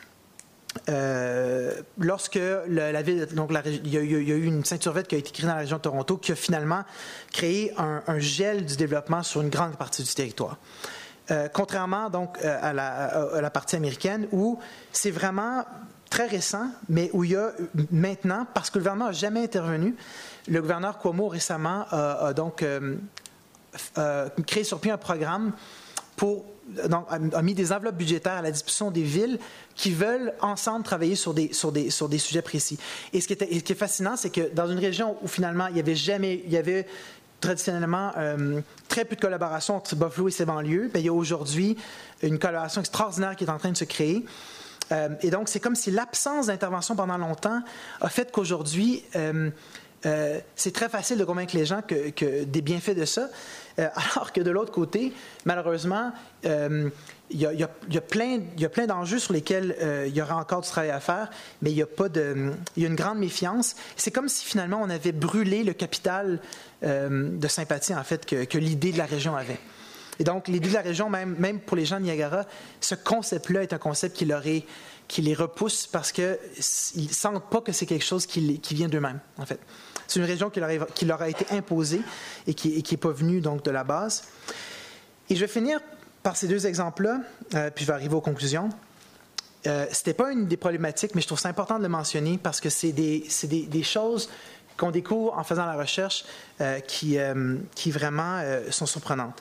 Euh, lorsque le, la ville, donc la, il, y a, il y a eu une ceinture verte qui a été créée dans la région de Toronto qui a finalement créé un, un gel du développement sur une grande partie du territoire. Euh, contrairement donc à la, à la partie américaine où c'est vraiment très récent, mais où il y a maintenant, parce que le gouvernement n'a jamais intervenu, le gouverneur Cuomo récemment a, a donc euh, a créé sur pied un programme pour donc, a mis des enveloppes budgétaires à la disposition des villes qui veulent ensemble travailler sur des, sur des, sur des sujets précis. Et ce qui, était, et ce qui est fascinant, c'est que dans une région où finalement il y avait jamais, il y avait traditionnellement euh, très peu de collaboration entre Buffalo et ses banlieues, bien, il y a aujourd'hui une collaboration extraordinaire qui est en train de se créer. Euh, et donc, c'est comme si l'absence d'intervention pendant longtemps a fait qu'aujourd'hui, euh, euh, c'est très facile de convaincre les gens que, que des bienfaits de ça. Euh, alors que de l'autre côté, malheureusement, euh, il y a, il y a, il y a plein, il y a plein d'enjeux sur lesquels euh, il y aura encore du travail à faire, mais il y a pas de, il y a une grande méfiance. C'est comme si finalement on avait brûlé le capital euh, de sympathie en fait que, que l'idée de la région avait. Et donc l'idée de la région, même, même pour les gens de Niagara, ce concept-là est un concept qui leur est, qui les repousse parce qu'ils ne sentent pas que c'est quelque chose qui, qui vient d'eux-mêmes, en fait. C'est une région qui leur, est, qui leur a été imposée et qui n'est pas venue donc, de la base. Et je vais finir par ces deux exemples-là, euh, puis je vais arriver aux conclusions. Euh, ce n'était pas une des problématiques, mais je trouve ça important de le mentionner parce que c'est des, c'est des, des choses qu'on découvre en faisant la recherche euh, qui, euh, qui vraiment euh, sont surprenantes.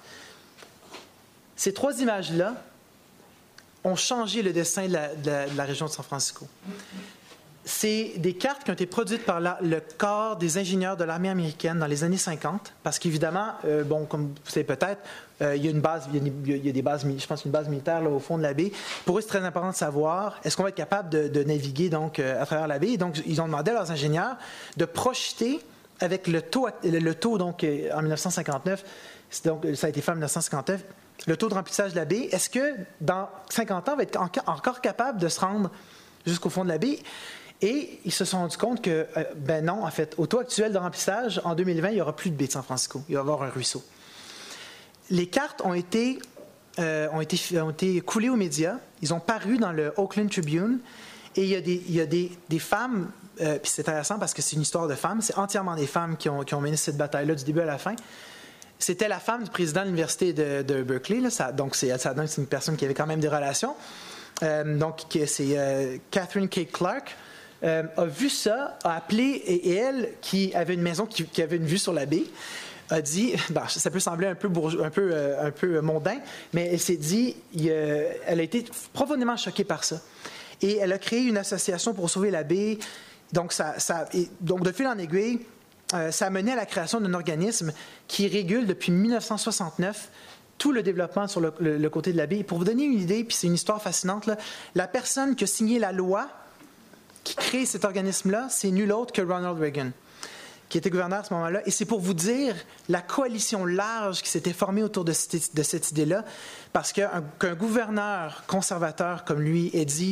Ces trois images-là ont changé le destin de la, de la, de la région de San Francisco. C'est des cartes qui ont été produites par la, le corps des ingénieurs de l'armée américaine dans les années cinquante, parce qu'évidemment, euh, bon, comme vous savez peut-être, euh, il y a une base, il y a, il y a des bases, je pense une base militaire là, au fond de la baie. Pour eux, c'est très important de savoir est-ce qu'on va être capable de, de naviguer donc euh, à travers la baie. Et donc, ils ont demandé à leurs ingénieurs de projeter avec le taux, le taux donc euh, en dix-neuf cent cinquante-neuf, donc ça a été fait en dix-neuf cent cinquante-neuf. Le taux de remplissage de la baie, est-ce que dans cinquante ans, on va être encore capable de se rendre jusqu'au fond de la baie? Et ils se sont rendus compte que, euh, ben non, en fait, au taux actuel de remplissage, en deux mille vingt, il n'y aura plus de baie de San Francisco. Il va y avoir un ruisseau. Les cartes ont été, euh, ont été, ont été coulées aux médias. Ils ont paru dans le Oakland Tribune. Et il y a des, il y a des, des femmes, euh, puis c'est intéressant parce que c'est une histoire de femmes, c'est entièrement des femmes qui ont, qui ont mené cette bataille-là du début à la fin. C'était la femme du président de l'université de, de Berkeley, là, ça, donc c'est, ça donne c'est une personne qui avait quand même des relations. Euh, donc c'est euh, Catherine K. Clark. Euh, a vu ça, a appelé, et, et elle, qui avait une maison qui, qui avait une vue sur la baie, a dit, ben, ça peut sembler un peu, bourgeois, un peu, euh, un peu mondain, mais elle s'est dit, il, euh, elle a été profondément choquée par ça. Et elle a créé une association pour sauver la baie. Donc, ça, ça, et, donc de fil en aiguille, euh, ça a mené à la création d'un organisme qui régule depuis dix-neuf cent soixante-neuf tout le développement sur le, le, le côté de la baie. Et pour vous donner une idée, puis c'est une histoire fascinante, là, la personne qui a signé la loi qui crée cet organisme-là, c'est nul autre que Ronald Reagan, qui était gouverneur à ce moment-là. Et c'est pour vous dire la coalition large qui s'était formée autour de cette, de cette idée-là, parce qu'un, qu'un gouverneur conservateur comme lui ait dit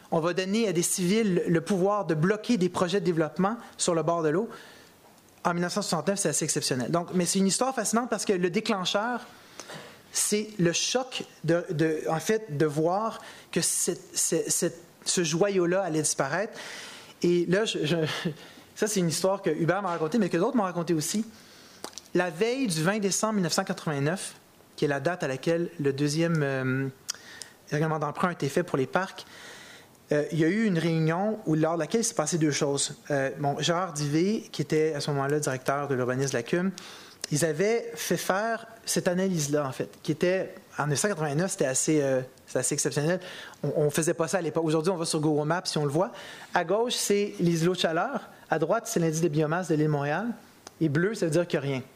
on va donner à des civils le pouvoir de bloquer des projets de développement sur le bord de l'eau. En dix-neuf cent soixante-neuf, c'est assez exceptionnel. Donc, mais c'est une histoire fascinante parce que le déclencheur, c'est le choc de, de, en fait, de voir que cette, cette, cette, ce joyau-là allait disparaître. Et là, je, je, ça, c'est une histoire que Hubert m'a racontée, mais que d'autres m'ont racontée aussi. La veille du vingt décembre mille neuf cent quatre-vingt-neuf, qui est la date à laquelle le deuxième euh, règlement d'emprunt a été fait pour les parcs, euh, il y a eu une réunion où, lors de laquelle il s'est passé deux choses. Euh, bon, Gérard Divé, qui était à ce moment-là directeur de l'urbanisme de la C U M, ils avaient fait faire cette analyse-là, en fait, qui était, en dix-neuf cent quatre-vingt-neuf, c'était assez, euh, c'était assez exceptionnel. On ne faisait pas ça à l'époque. Aujourd'hui, on va sur Google Maps, si on le voit. À gauche, c'est les îlots de chaleur. À droite, c'est l'indice de biomasse de l'île Montréal. Et bleu, ça veut dire qu'il n'y a rien.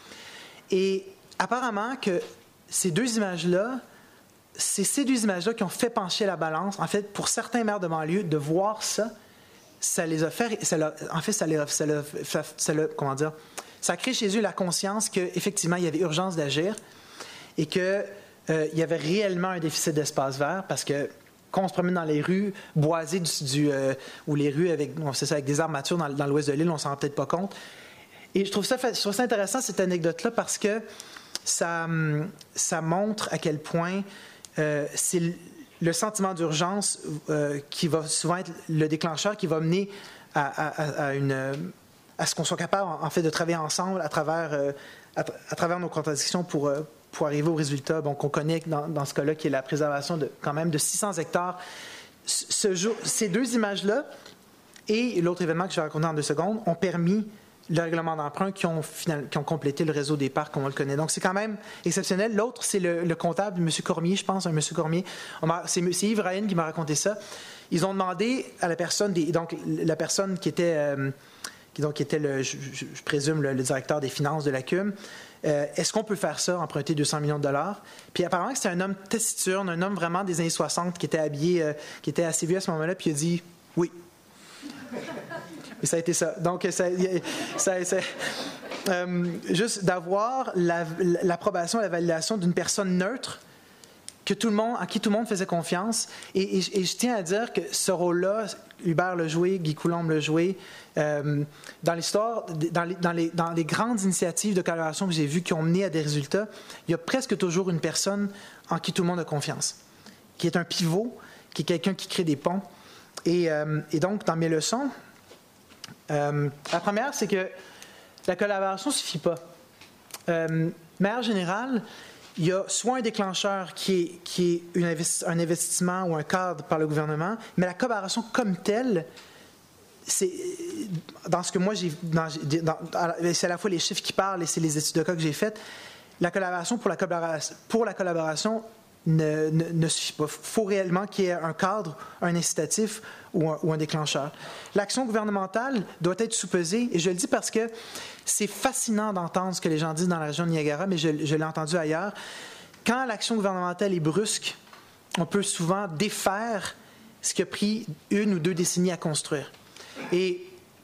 Et apparemment que ces deux images-là, c'est ces deux images-là qui ont fait pencher la balance. En fait, pour certains maires de banlieue, de voir ça, ça les a fait... Ça l'a, en fait, ça les a... Ça l'a, ça l'a, comment dire... Ça a créé chez eux la conscience qu'effectivement, il y avait urgence d'agir et qu'il euh, y avait réellement un déficit d'espace vert parce que quand on se promène dans les rues boisées du, du, euh, ou les rues avec, bon, c'est ça, avec des arbres matures dans, dans l'ouest de l'île, on ne s'en rend peut-être pas compte. Et je trouve ça, je trouve ça intéressant, cette anecdote-là, parce que ça, ça montre à quel point euh, c'est le sentiment d'urgence euh, qui va souvent être le déclencheur qui va mener à, à, à une... à ce qu'on soit capable, en fait, de travailler ensemble à travers, euh, à, à travers nos contradictions pour, euh, pour arriver au résultat bon, qu'on connaît dans, dans ce cas-là, qui est la préservation de, quand même de six cents hectares. Ce jour, ces deux images-là et l'autre événement que je vais raconter en deux secondes ont permis le règlement d'emprunt qui ont, final, qui ont complété le réseau des parcs comme on le connaît. Donc, c'est quand même exceptionnel. L'autre, c'est le, le comptable, M. Cormier, je pense, un M. Cormier. C'est, c'est Yves Ryan qui m'a raconté ça. Ils ont demandé à la personne, des, donc la personne qui était... Euh, qui donc était, le, je, je, je présume, le, le directeur des finances de la C U M, euh, est-ce qu'on peut faire ça, emprunter deux cents millions de dollars? Puis apparemment que c'était un homme taciturne, un homme vraiment des années soixante, qui était habillé, euh, qui était assez vieux à ce moment-là, puis il a dit « oui ». Et ça a été ça. Donc, ça, ça, ça, euh, juste d'avoir la, l'approbation, la validation d'une personne neutre, que tout le monde, à qui tout le monde faisait confiance. Et, et, et je tiens à dire que ce rôle-là, Hubert l'a joué, Guy Coulombe l'a joué. Euh, dans l'histoire, dans les, dans, les, dans les grandes initiatives de collaboration que j'ai vues qui ont mené à des résultats, il y a presque toujours une personne en qui tout le monde a confiance, qui est un pivot, qui est quelqu'un qui crée des ponts. Et, euh, et donc, dans mes leçons, euh, la première, c'est que la collaboration ne suffit pas. Euh, de manière générale, il y a soit un déclencheur qui est, qui est une investi- un investissement ou un cadre par le gouvernement, mais la collaboration comme telle, c'est, dans ce que moi j'ai... Dans, dans, c'est à la fois les chiffres qui parlent et c'est les études de cas que j'ai faites. La collaboration pour la collaboration, pour la collaboration ne, ne, ne suffit pas. Il faut réellement qu'il y ait un cadre, un incitatif ou un, ou un déclencheur. L'action gouvernementale doit être sous-pesée, et je le dis parce que c'est fascinant d'entendre ce que les gens disent dans la région de Niagara, mais je, je l'ai entendu ailleurs. Quand l'action gouvernementale est brusque, on peut souvent défaire ce qui a pris une ou deux décennies à construire. Et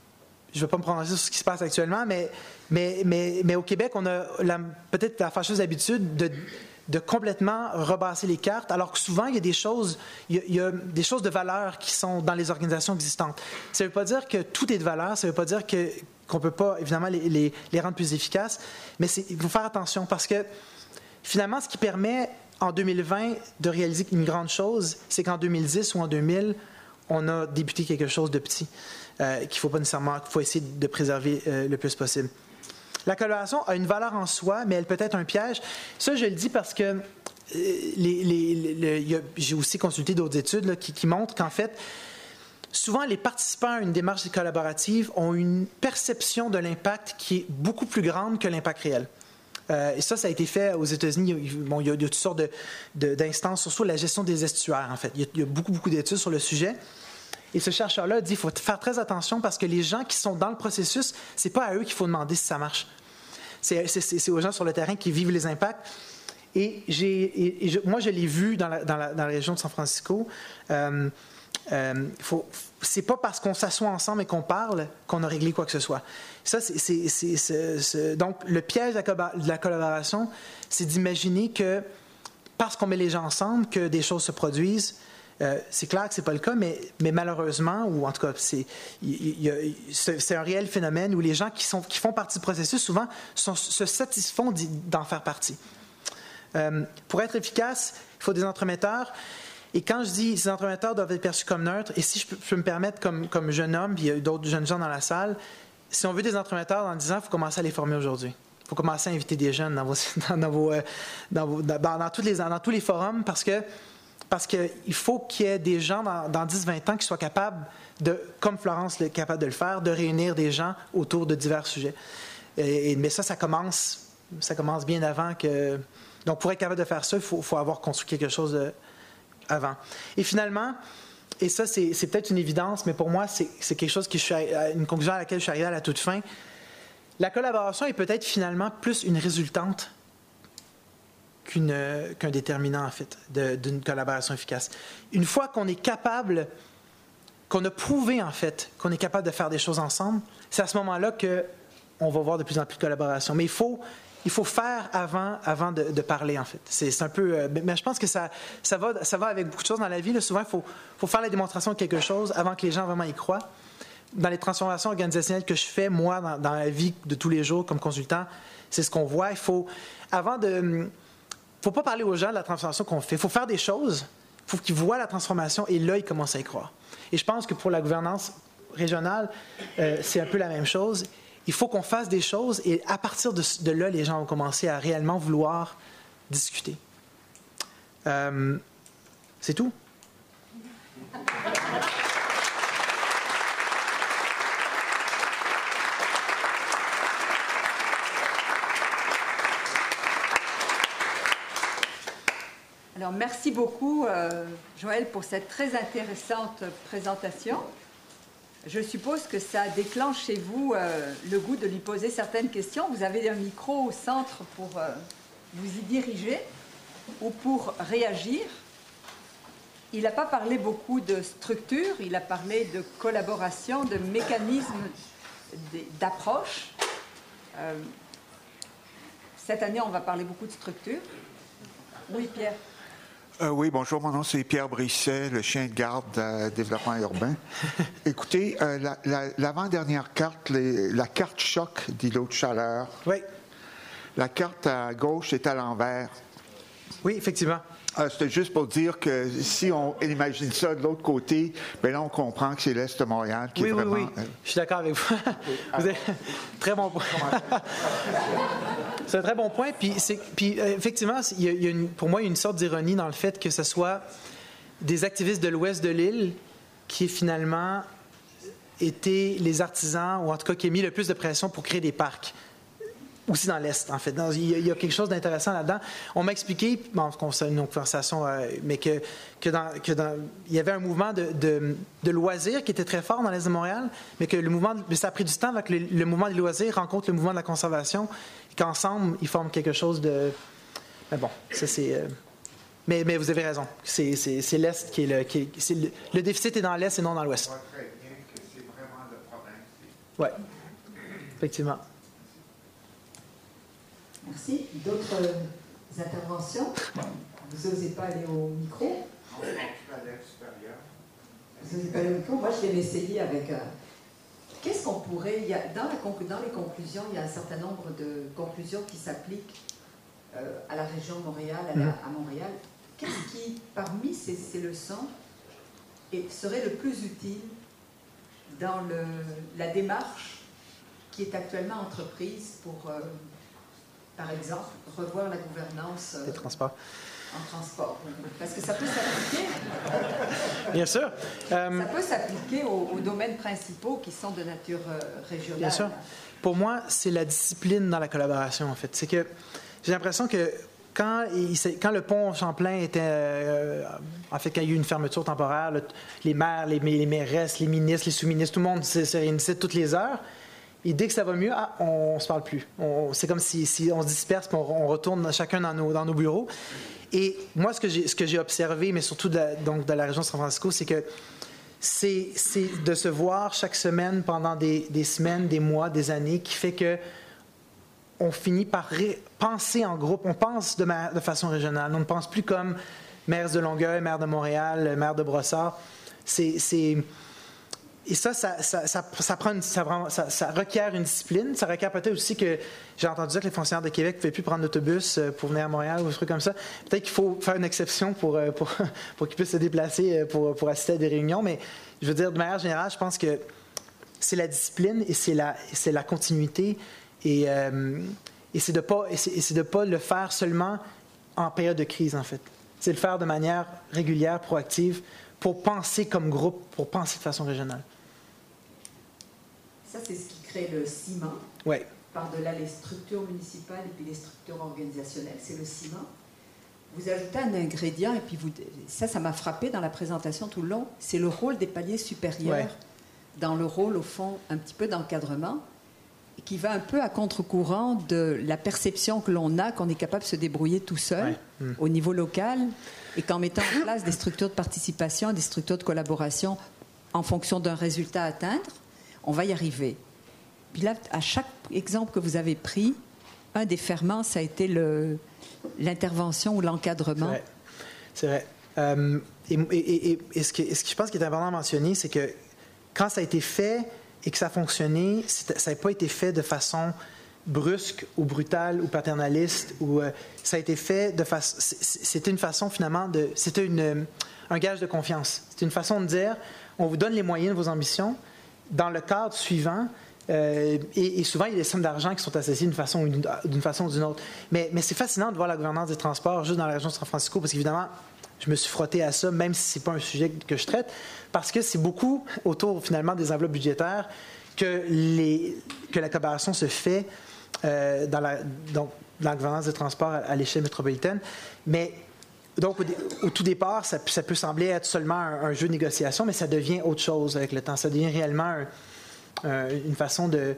je ne vais pas me prononcer sur ce qui se passe actuellement, mais, mais, mais, mais au Québec, on a la, peut-être la fâcheuse habitude de, de complètement rebasser les cartes, alors que souvent, il y a des choses, il y a, il y a des choses de valeur qui sont dans les organisations existantes. Ça ne veut pas dire que tout est de valeur, ça ne veut pas dire que, qu'on ne peut pas, évidemment, les, les, les rendre plus efficaces, mais c'est, il faut faire attention parce que, finalement, ce qui permet, en deux mille vingt, de réaliser une grande chose, c'est qu'en deux mille dix ou en deux mille, on a débuté quelque chose de petit, euh, qu'il ne faut pas nécessairement, qu'il faut essayer de préserver euh, le plus possible. La collaboration a une valeur en soi, mais elle peut être un piège. Ça, je le dis parce que euh, les, les, les, les, j'ai aussi consulté d'autres études là, qui, qui montrent qu'en fait, souvent, les participants à une démarche collaborative ont une perception de l'impact qui est beaucoup plus grande que l'impact réel. Euh, et ça, ça a été fait aux États-Unis. Bon, il y a, il y a toutes sortes de, de, d'instances, surtout la gestion des estuaires, en fait. Il y a, il y a beaucoup, beaucoup d'études sur le sujet. Et ce chercheur-là dit qu'il faut faire très attention parce que les gens qui sont dans le processus, c'est pas à eux qu'il faut demander si ça marche. C'est, c'est, c'est aux gens sur le terrain qui vivent les impacts. Et, j'ai, et, et je, moi, je l'ai vu dans la, dans la, dans la région de San Francisco. Euh, euh, faut, c'est pas parce qu'on s'assoit ensemble et qu'on parle qu'on a réglé quoi que ce soit. Ça, c'est, c'est, c'est, c'est, c'est, donc, le piège de la collaboration, c'est d'imaginer que parce qu'on met les gens ensemble, que des choses se produisent. Euh, c'est clair que ce n'est pas le cas, mais, mais malheureusement, ou en tout cas, c'est, y, y, c'est, c'est un réel phénomène où les gens qui, sont, qui font partie du processus, souvent, sont, se satisfont d'en faire partie. Euh, pour être efficace, il faut des entremetteurs. Et quand je dis ces entremetteurs doivent être perçus comme neutres, et si je peux, je peux me permettre comme, comme jeune homme, puis il y a d'autres jeunes gens dans la salle, si on veut des entremetteurs dans dix ans, il faut commencer à les former aujourd'hui. Il faut commencer à inviter des jeunes dans, vos, dans, dans, vos, dans, vos, dans, dans, tous les, dans tous les forums parce que parce qu'il faut qu'il y ait des gens dans, dans dix vingt ans qui soient capables, de, comme Florence est capable de le faire, de réunir des gens autour de divers sujets. Et, et, mais ça, ça commence, ça commence bien avant que... Donc, pour être capable de faire ça, il faut, faut avoir construit quelque chose de, avant. Et finalement, et ça, c'est, c'est peut-être une évidence, mais pour moi, c'est, c'est quelque chose qui je suis à, une conclusion à laquelle je suis arrivé à la toute fin. La collaboration est peut-être finalement plus une résultante qu'une, qu'un déterminant, en fait, de, d'une collaboration efficace. Une fois qu'on est capable, qu'on a prouvé, en fait, qu'on est capable de faire des choses ensemble, c'est à ce moment-là qu'on va voir de plus en plus de collaboration. Mais il faut... Il faut faire avant, avant de, de parler, en fait. C'est, c'est un peu... Euh, mais je pense que ça, ça, va, ça va avec beaucoup de choses dans la vie. Là. Souvent, il faut, faut faire la démonstration de quelque chose avant que les gens vraiment y croient. Dans les transformations organisationnelles que je fais, moi, dans, dans la vie de tous les jours comme consultant, c'est ce qu'on voit. Il faut... Avant de... Il ne faut pas parler aux gens de la transformation qu'on fait. Il faut faire des choses. Il faut qu'ils voient la transformation et là, ils commencent à y croire. Et je pense que pour la gouvernance régionale, euh, c'est un peu la même chose. Il faut qu'on fasse des choses et à partir de, de là, les gens vont commencer à réellement vouloir discuter. Euh, c'est tout. Alors, merci beaucoup, euh, Joël, pour cette très intéressante présentation. Je suppose que ça déclenche chez vous euh, le goût de lui poser certaines questions. Vous avez un micro au centre pour euh, vous y diriger ou pour réagir. Il n'a pas parlé beaucoup de structure, il a parlé de collaboration, de mécanismes d'approche. Euh, cette année, on va parler beaucoup de structure. Oui, Pierre. Euh, oui, bonjour, mon nom c'est Pierre Brisset, le chien de garde euh, développement urbain. Écoutez, euh, la, la, l'avant-dernière carte, les, la carte choc d'îlot de chaleur. Oui. La carte à gauche est à l'envers. Oui, effectivement. Euh, c'était juste pour dire que si on imagine ça de l'autre côté, bien là, on comprend que c'est l'Est de Montréal qui oui, est oui, vraiment... Oui, oui, je suis d'accord avec vous. Vous avez... Très bon point. C'est un très bon point. Puis, c'est... Puis euh, effectivement, il y a, il y a une... pour moi, il y a une sorte d'ironie dans le fait que ce soit des activistes de l'ouest de l'île qui, finalement, étaient les artisans, ou en tout cas qui aient mis le plus de pression pour créer des parcs. Aussi dans l'Est, en fait. Il y a quelque chose d'intéressant là-dedans. On m'a expliqué, bon, c'est une conversation, euh, mais que, que, dans, que dans, il y avait un mouvement de, de, de loisirs qui était très fort dans l'Est de Montréal, mais que le mouvement, mais ça a pris du temps avec le, le mouvement des loisirs rencontre le mouvement de la conservation, et qu'ensemble, ils forment quelque chose de... Mais bon, ça c'est... Euh, mais, mais vous avez raison. C'est, c'est, c'est l'Est qui est le... Qui est, c'est le, le déficit est dans l'Est et non dans l'Ouest. On voit très bien que c'est vraiment le problème. Oui, effectivement. Merci. D'autres euh, interventions? Vous n'osez pas aller au micro? On est à l'extérieur. Vous n'osez pas aller au micro? Moi, je vais m'essayer avec... Euh, qu'est-ce qu'on pourrait... Il y a, dans, la, dans les conclusions, il y a un certain nombre de conclusions qui s'appliquent euh, à la région de Montréal, à, la, à Montréal. Qu'est-ce qui, parmi ces, ces leçons, et serait le plus utile dans le, la démarche qui est actuellement entreprise pour... Euh, par exemple, revoir la gouvernance euh, des transports. En transport. Parce que ça peut s'appliquer. Bien sûr. Euh, ça peut s'appliquer aux, aux domaines principaux qui sont de nature euh, régionale. Bien sûr. Pour moi, c'est la discipline dans la collaboration, en fait. C'est que j'ai l'impression que quand, il, quand le pont Champlain était... Euh, en fait, quand il y a eu une fermeture temporaire, le, les maires, les, les mairesses, les ministres, les sous-ministres, tout le monde se, se réunissait toutes les heures. Et dès que ça va mieux, ah, on ne se parle plus. On, c'est comme si, si on se disperse et on, on retourne chacun dans nos, dans nos bureaux. Et moi, ce que j'ai, ce que j'ai observé, mais surtout de la, donc de la région de San Francisco, c'est que c'est, c'est de se voir chaque semaine pendant des, des semaines, des mois, des années, qui fait que on finit par ré, penser en groupe. On pense de, ma, de façon régionale. On ne pense plus comme maire de Longueuil, maire de Montréal, maire de Brossard. C'est, c'est... Et ça, ça, ça, ça, ça, prend une, ça, vraiment, ça, ça requiert une discipline. Ça requiert peut-être aussi que, j'ai entendu dire que les fonctionnaires de Québec ne pouvaient plus prendre l'autobus pour venir à Montréal ou des trucs comme ça. Peut-être qu'il faut faire une exception pour, pour, pour qu'ils puissent se déplacer pour, pour assister à des réunions. Mais je veux dire, de manière générale, je pense que c'est la discipline et c'est la, c'est la continuité. Et, euh, et c'est de pas, et c'est, et c'est de pas le faire seulement en période de crise, en fait. C'est le faire de manière régulière, proactive, pour penser comme groupe, pour penser de façon régionale. Ça, c'est ce qui crée le ciment. Oui. Par-delà les structures municipales et puis les structures organisationnelles, c'est le ciment. Vous ajoutez un ingrédient, et puis vous, ça, ça m'a frappé dans la présentation tout le long, c'est le rôle des paliers supérieurs, ouais. Dans le rôle, au fond, un petit peu d'encadrement, qui va un peu à contre-courant de la perception que l'on a qu'on est capable de se débrouiller tout seul, ouais. mmh. Au niveau local, et qu'en mettant en place des structures de participation, des structures de collaboration en fonction d'un résultat à atteindre, on va y arriver. Puis là, à chaque exemple que vous avez pris, un des ferments, ça a été le, l'intervention ou l'encadrement. C'est vrai. C'est vrai. Euh, et, et, et, et, ce que, et ce que je pense qui est important à mentionner, c'est que quand ça a été fait et que ça a fonctionné, ça n'a pas été fait de façon brusque ou brutale ou paternaliste. Ou, euh, ça a été fait de façon... C'était une façon, finalement, de... C'était une, un gage de confiance. C'était une façon de dire, on vous donne les moyens de vos ambitions, dans le cadre suivant, euh, et, et souvent, il y a des sommes d'argent qui sont associées d'une façon, d'une, d'une façon ou d'une autre. Mais, mais c'est fascinant de voir la gouvernance des transports juste dans la région de San Francisco, parce qu'évidemment, je me suis frotté à ça, même si ce n'est pas un sujet que je traite, parce que c'est beaucoup autour, finalement, des enveloppes budgétaires que, les, que la collaboration se fait euh, dans, la, donc, dans la gouvernance des transports à, à l'échelle métropolitaine. Mais donc, au, au tout départ, ça, ça peut sembler être seulement un, un jeu de négociation, mais ça devient autre chose avec le temps. Ça devient réellement un, un, une façon de,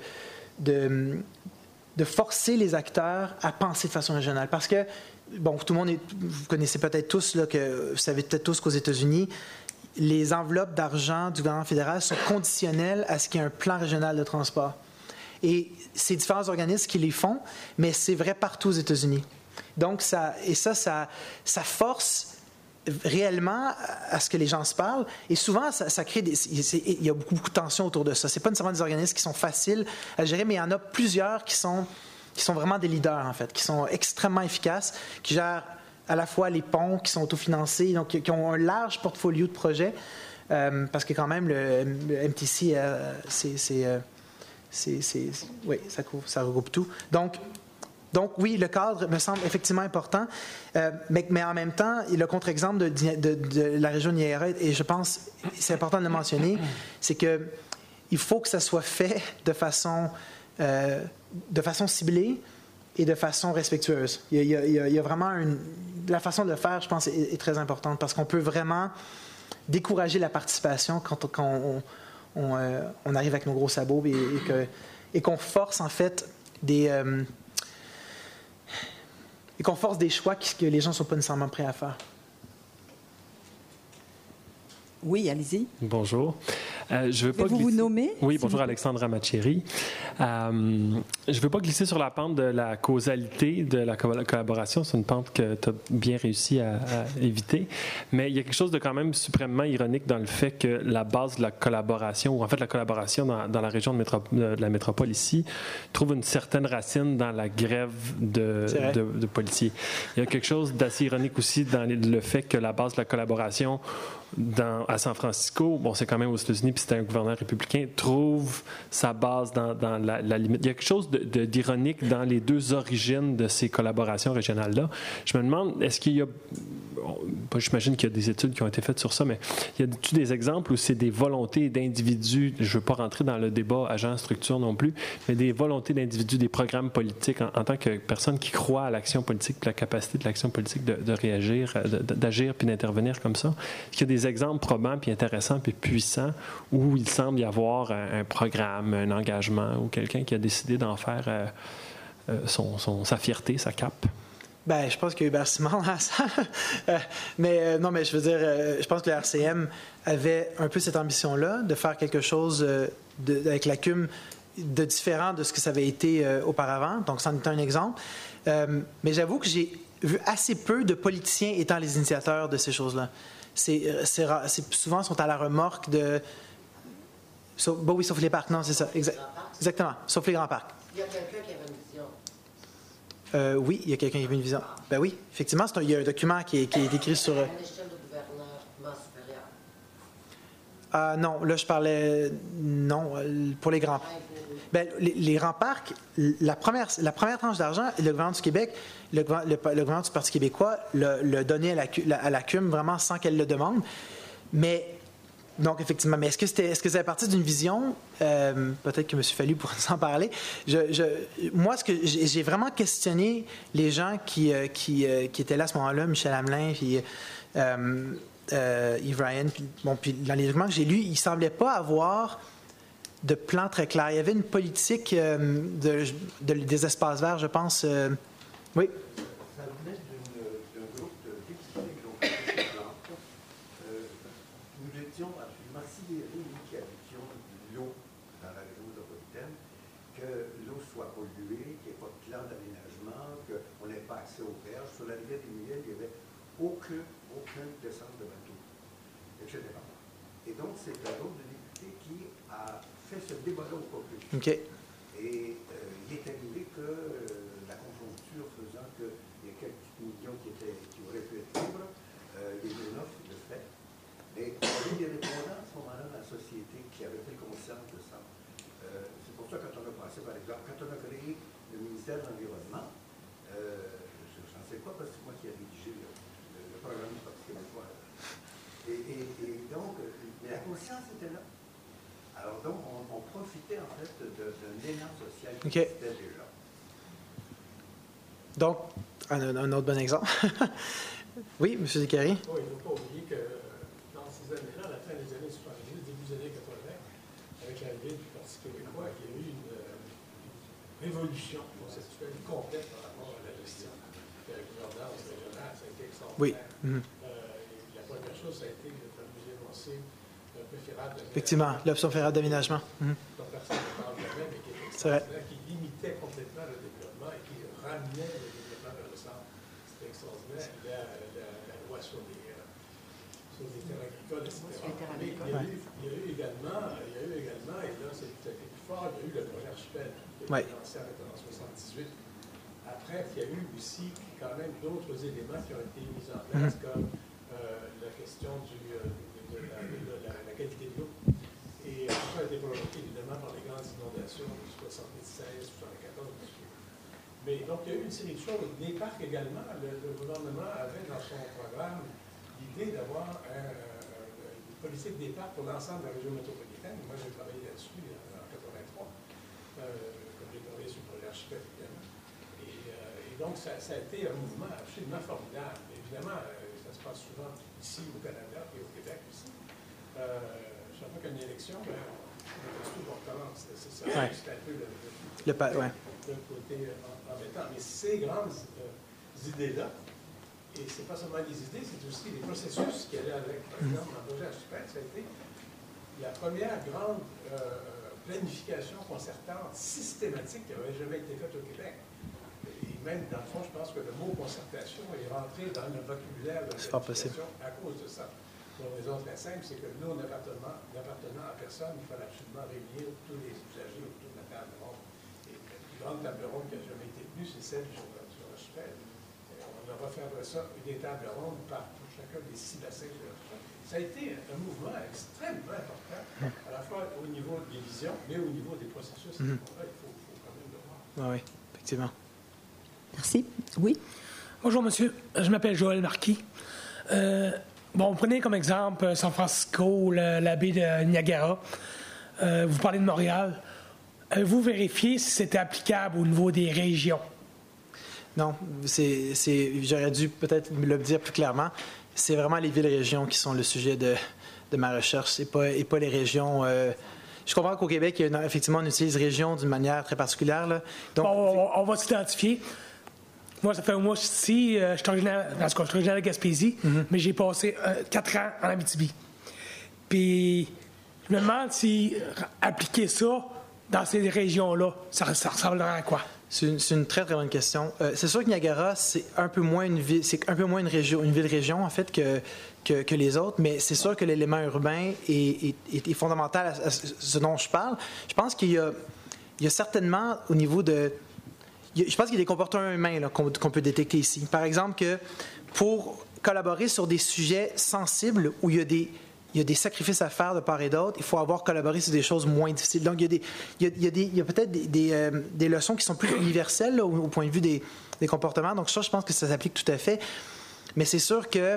de, de forcer les acteurs à penser de façon régionale. Parce que, bon, tout le monde, est, vous connaissez peut-être tous, là, que, vous savez peut-être tous qu'aux États-Unis, les enveloppes d'argent du gouvernement fédéral sont conditionnelles à ce qu'il y ait un plan régional de transport. Et c'est différents organismes qui les font, mais c'est vrai partout aux États-Unis. Donc, ça, et ça, ça, ça force réellement à ce que les gens se parlent. Et souvent, ça, ça crée des... Il y a beaucoup, beaucoup de tensions autour de ça. Ce n'est pas nécessairement des organismes qui sont faciles à gérer, mais il y en a plusieurs qui sont, qui sont vraiment des leaders, en fait, qui sont extrêmement efficaces, qui gèrent à la fois les ponts, qui sont autofinancés, donc qui ont un large portfolio de projets, euh, parce que quand même, le, le M T C, euh, c'est... c'est, euh, c'est, c'est, c'est oui, ça, couvre, ça regroupe tout. Donc, Donc, oui, le cadre me semble effectivement important, euh, mais, mais en même temps, le contre-exemple de, de, de la région de Niagara, et je pense c'est important de le mentionner, c'est qu'il faut que ça soit fait de façon, euh, de façon ciblée et de façon respectueuse. Il y a, il y a, il y a vraiment une... La façon de le faire, je pense, est, est très importante, parce qu'on peut vraiment décourager la participation quand, quand on, on, euh, on arrive avec nos gros sabots et, et, que, et qu'on force, en fait, des... Euh, et qu'on force des choix que les gens ne sont pas nécessairement prêts à faire. Oui, allez-y. Bonjour. Euh, je veux pas vous glisser... vous nommer? Oui, bonjour, Alexandra Maceri. Euh, je ne veux pas glisser sur la pente de la causalité de la collaboration. C'est une pente que tu as bien réussi à, à éviter. Mais il y a quelque chose de quand même suprêmement ironique dans le fait que la base de la collaboration, ou en fait la collaboration dans, dans la région de, métro... de la métropole ici, trouve une certaine racine dans la grève de, de, de policiers. Il y a quelque chose d'assez ironique aussi dans le fait que la base de la collaboration Dans, à San Francisco, bon, c'est quand même aux États-Unis, puis c'est un gouverneur républicain, trouve sa base dans, dans la, la limite. Il y a quelque chose de, de, d'ironique dans les deux origines de ces collaborations régionales-là. Je me demande, est-ce qu'il y a... Bon, j'imagine qu'il y a des études qui ont été faites sur ça, mais y a-t-il des exemples où c'est des volontés d'individus, je ne veux pas rentrer dans le débat agent-structure non plus, mais des volontés d'individus, des programmes politiques, en, en tant que personne qui croit à l'action politique, la capacité de l'action politique de, de réagir, de, d'agir puis d'intervenir comme ça? Est-ce qu'il y a des exemples probants, puis intéressants, puis puissants, où il semble y avoir un, un programme, un engagement, ou quelqu'un qui a décidé d'en faire euh, euh, son, son, sa fierté, sa cape? Bien, je pense qu'il y a Hubert Simon dans ça. euh, mais euh, non, mais je veux dire, euh, je pense que le R C M avait un peu cette ambition-là, de faire quelque chose euh, de, avec la C U M de différent de ce que ça avait été euh, auparavant. Donc, c'en est un exemple. Euh, mais j'avoue que j'ai vu assez peu de politiciens étant les initiateurs de ces choses-là. C'est, c'est, c'est souvent ils sont à la remorque de. Sauf, bon, oui, sauf les parcs, non, c'est ça. Exa- exactement, sauf les grands parcs. Il y a quelqu'un qui avait une vision. Euh, oui, il y a quelqu'un qui avait une vision. Ben oui, effectivement, c'est un, il y a un document qui est, qui est écrit sur. À l'échelle de gouvernement supérieur. Ah non, là je parlais non pour les grands. Ben, les, les grands parcs, la première, la première tranche d'argent, le gouvernement du Québec, le, le, le gouvernement du Parti québécois le, le donnait à la, à la C U M vraiment sans qu'elle le demande. Mais donc effectivement, mais est-ce que c'était, est-ce que ça fait partie d'une vision euh, peut-être que M. Fallu pourrait nous en parler. Je, je, moi, ce que j'ai, j'ai vraiment questionné les gens qui, euh, qui, euh, qui étaient là à ce moment-là, Michel Hamelin, puis euh, euh, Yves Ryan, puis, bon, puis dans les documents que j'ai lus, ils ne semblaient pas avoir de plan très clair. Il y avait une politique euh, de, de, des espaces verts, je pense. Euh, oui. Ça venait d'un groupe de députés qui ont fait ces plantes. Euh, nous étions absolument sidérés, nous qui habitions l'eau dans la région métropolitaine, que l'eau soit polluée, qu'il n'y ait pas de plan d'aménagement, qu'on n'ait pas accès aux berges. Sur la rivière des Mulets, il n'y avait aucun, aucune descente de bateau, et cetera. Et donc, c'est un groupe de députés qui a fait ce débat-là au complet. OK. Et euh, il est arrivé que euh, la conjoncture faisant qu'il y a quelques millions qui, étaient, qui auraient pu être libres, euh, il y a eu une offre de fait. Mais il y avait des répondants à ce moment-là dans la société qui avaient pris conscience de ça. Euh, c'est pour ça que quand on a passé, par exemple, quand on a créé le ministère de l'Environnement, euh, je n'en sais pas parce que c'est moi qui ai rédigé le, le, le programme du Parti québécois. Et, et, et donc, mais la conscience était là. Alors donc, on, on profitait en fait de, d'un élan social qui okay. existait déjà. Donc, un, un autre bon exemple. Oui, M. Descaries. Oui, il ne faut pas oublier que dans ces années-là, à la fin des années soixante-dix, début des années quatre-vingts, avec l'arrivée du Parti québécois, il y a eu une, une révolution conceptuelle complète par rapport à la gestion de la gouvernance régionale. Ça a été extraordinaire. Oui. Mm-hmm. Euh, la première chose, ça a été de vous énoncer un peu fédéral. Effectivement, l'option fédérale d'aménagement. Mm-hmm. Donc, personne ne parle jamais, mais qui est extraordinaire, qui limitait complètement le développement et qui ramenait le développement vers le centre. C'était extraordinaire. La, la, la loi sur les, euh, sur les terres agricoles, et cetera. Mais il y, a eu, il y a eu également, il y a eu également, et là c'est tout à fait plus fort, il y a eu le projet Archipel qui a été lancé en soixante-dix-huit. Après, il y a eu aussi quand même d'autres éléments qui ont été mis en place, mm-hmm. comme euh, la question du, euh, de, la, de la, la qualité de l'eau. Et tout ça a été provoqué évidemment par les grandes inondations de soixante-seize, soixante-quatorze. Mais donc, il y a eu une série de choses. Les parcs également, le, le gouvernement avait dans son programme l'idée d'avoir un, euh, une politique des parcs pour l'ensemble de la région métropolitaine. Moi, j'ai travaillé là-dessus en quatre-vingt-trois, euh, comme j'ai travaillé sur le projet Archipel également. Et, euh, et donc, ça, ça a été un mouvement absolument formidable. Évidemment, euh, ça se passe souvent ici au Canada et au Québec aussi. Euh, chaque fois qu'il y a une élection, ben, on recommence. C'est, c'est ça, ouais. c'est un peu le, le, le, le, ouais. le côté embêtant. Mais ces grandes euh, idées-là, et ce n'est pas seulement les idées, c'est aussi les processus qui allaient avec. Par exemple, dans le projet Archipel, ça a été la première grande euh, planification concertante systématique qui n'avait jamais été faite au Québec. Et même, dans le fond, je pense que le mot concertation est rentré dans le vocabulaire de la planification à cause de ça. Pour une raison très simple, c'est que nous, n'appartenant, n'appartenant à personne, il fallait absolument réunir tous les usagers autour de la table ronde. Et la plus grande table ronde qui n'a jamais été tenue, c'est celle sur Archipel. On a refait après ça des tables rondes par pour chacun des six bassins de l'Archipel. Ça a été un mouvement extrêmement important, à la fois au niveau des visions, mais au niveau des processus. Mm-hmm. Là, il faut, faut quand même le voir. Ah oui, effectivement. Merci. Oui. Bonjour, monsieur. Je m'appelle Joël Marquis. Euh, Bon, prenez comme exemple San Francisco, le, la baie de Niagara. Euh, vous parlez de Montréal. Avez-vous vérifié si c'était applicable au niveau des régions? Non, c'est, c'est, j'aurais dû peut-être me le dire plus clairement. C'est vraiment les villes-régions qui sont le sujet de, de ma recherche, et pas, et pas les régions. Euh, je comprends qu'au Québec, il y a une, effectivement, on utilise région d'une manière très particulière. Là. Donc, bon, on, on va s'identifier. Moi, ça fait un mois ici, euh, je suis originaire, en tout cas, je suis originaire de Gaspésie, mm-hmm. mais j'ai passé euh, quatre ans en Abitibi. Puis, je me demande si euh, appliquer ça dans ces régions-là, ça, ça ressemblerait à quoi? C'est une, c'est une très, très bonne question. Euh, c'est sûr que Niagara, c'est un peu moins une ville, c'est un peu moins une région, une ville-région, en fait, que, que, que les autres, mais c'est sûr que l'élément urbain est, est, est, est fondamental à, à ce dont je parle. Je pense qu'il y a, il y a certainement, au niveau de... il y a, je pense qu'il y a des comportements humains là, qu'on, qu'on peut détecter ici. Par exemple, que pour collaborer sur des sujets sensibles où il y a des... il y a des sacrifices à faire de part et d'autre. Il faut avoir collaboré sur des choses moins difficiles. Donc, il y a, des, il y a, il y a, des, il y a peut-être des, des, euh, des leçons qui sont plus universelles là, au, au point de vue des, des comportements. Donc, ça, je pense que ça s'applique tout à fait. Mais c'est sûr que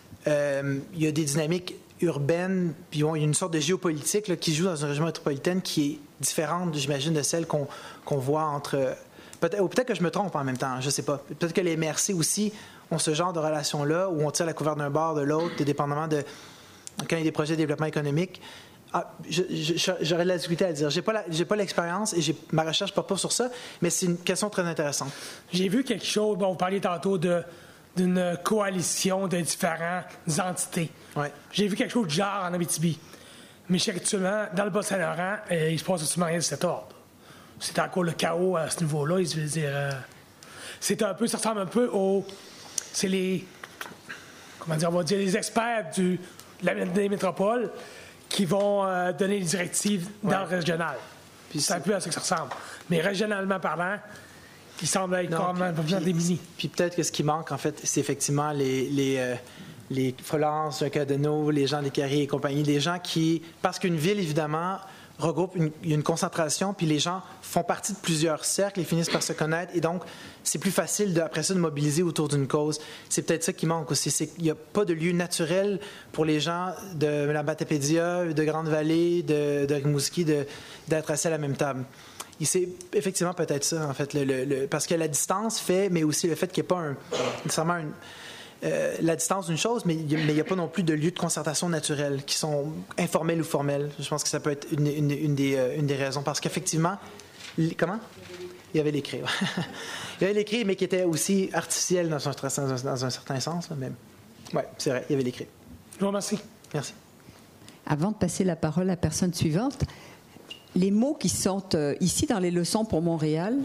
euh, il y a des dynamiques urbaines, puis bon, il y a une sorte de géopolitique là, qui joue dans une région métropolitaine qui est différente, j'imagine, de celle qu'on, qu'on voit entre... Peut-être, ou peut-être que je me trompe en même temps, je ne sais pas. Peut-être que les M R C aussi ont ce genre de relation-là, où on tire la couverture d'un bord, de l'autre, dépendamment de... quand il y a des projets de développement économique. Ah, je, je, j'aurais de la difficulté à le dire. Je n'ai pas, pas l'expérience et j'ai, ma recherche ne porte pas sur ça, mais c'est une question très intéressante. J'ai vu quelque chose, bon, vous parliez tantôt de, d'une coalition de différentes entités. Ouais. J'ai vu quelque chose de genre en Abitibi. Mais je sais qu'actuellement, dans le Bas-Saint-Laurent, euh, il se passe absolument rien de cet ordre. C'est encore le chaos à ce niveau-là. Je veux dire, euh, c'est un peu, ça ressemble un peu au... C'est les... Comment dire, on va dire les experts du... des métropoles qui vont euh, donner les directives dans ouais. le régional. Puis c'est un peu à ce que ça ressemble. Mais régionalement parlant, il semble être non, quand même bien démuni. Puis peut-être que ce qui manque, en fait, c'est effectivement les, les, euh, les Florence, Cadeno, les gens des Carrés et compagnie, des gens qui... Parce qu'une ville, évidemment, regroupe une, une concentration, puis les gens font partie de plusieurs cercles et finissent par se connaître. Et donc, c'est plus facile, de, après ça, de mobiliser autour d'une cause. C'est peut-être ça qui manque aussi. C'est qu'il n'y a pas de lieu naturel pour les gens de la Matapédia, de Grande-Vallée, de, de Rimouski, de, d'être assis à la même table. Et c'est effectivement peut-être ça, en fait. Le, le, le, parce que la distance fait, mais aussi le fait qu'il n'y ait pas un, nécessairement un... Euh, la distance d'une chose, mais il n'y a pas non plus de lieux de concertation naturels qui sont informels ou formels. Je pense que ça peut être une, une, une, des, euh, une des raisons. Parce qu'effectivement, les, comment? Il y avait l'écrit. Il y avait l'écrit, mais qui était aussi artificiel dans un, dans un certain sens. Mais oui, c'est vrai, il y avait l'écrit. Je vous remercie. Merci. Avant de passer la parole à la personne suivante, les mots qui sont euh, ici dans les leçons pour Montréal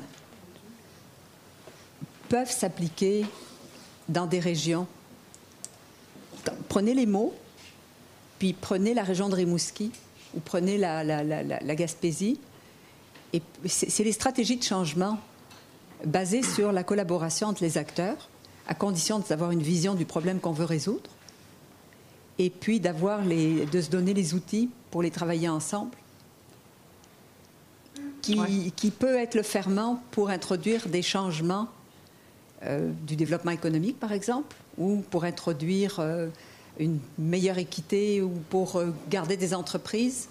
peuvent s'appliquer dans des régions. Prenez les mots, puis prenez la région de Rimouski ou prenez la, la, la, la Gaspésie. Et c'est, c'est les stratégies de changement basées sur la collaboration entre les acteurs, à condition d'avoir une vision du problème qu'on veut résoudre, et puis d'avoir les, de se donner les outils pour les travailler ensemble, qui, ouais. qui peut être le ferment pour introduire des changements Euh, du développement économique, par exemple, ou pour introduire euh, une meilleure équité, ou pour euh, garder des entreprises.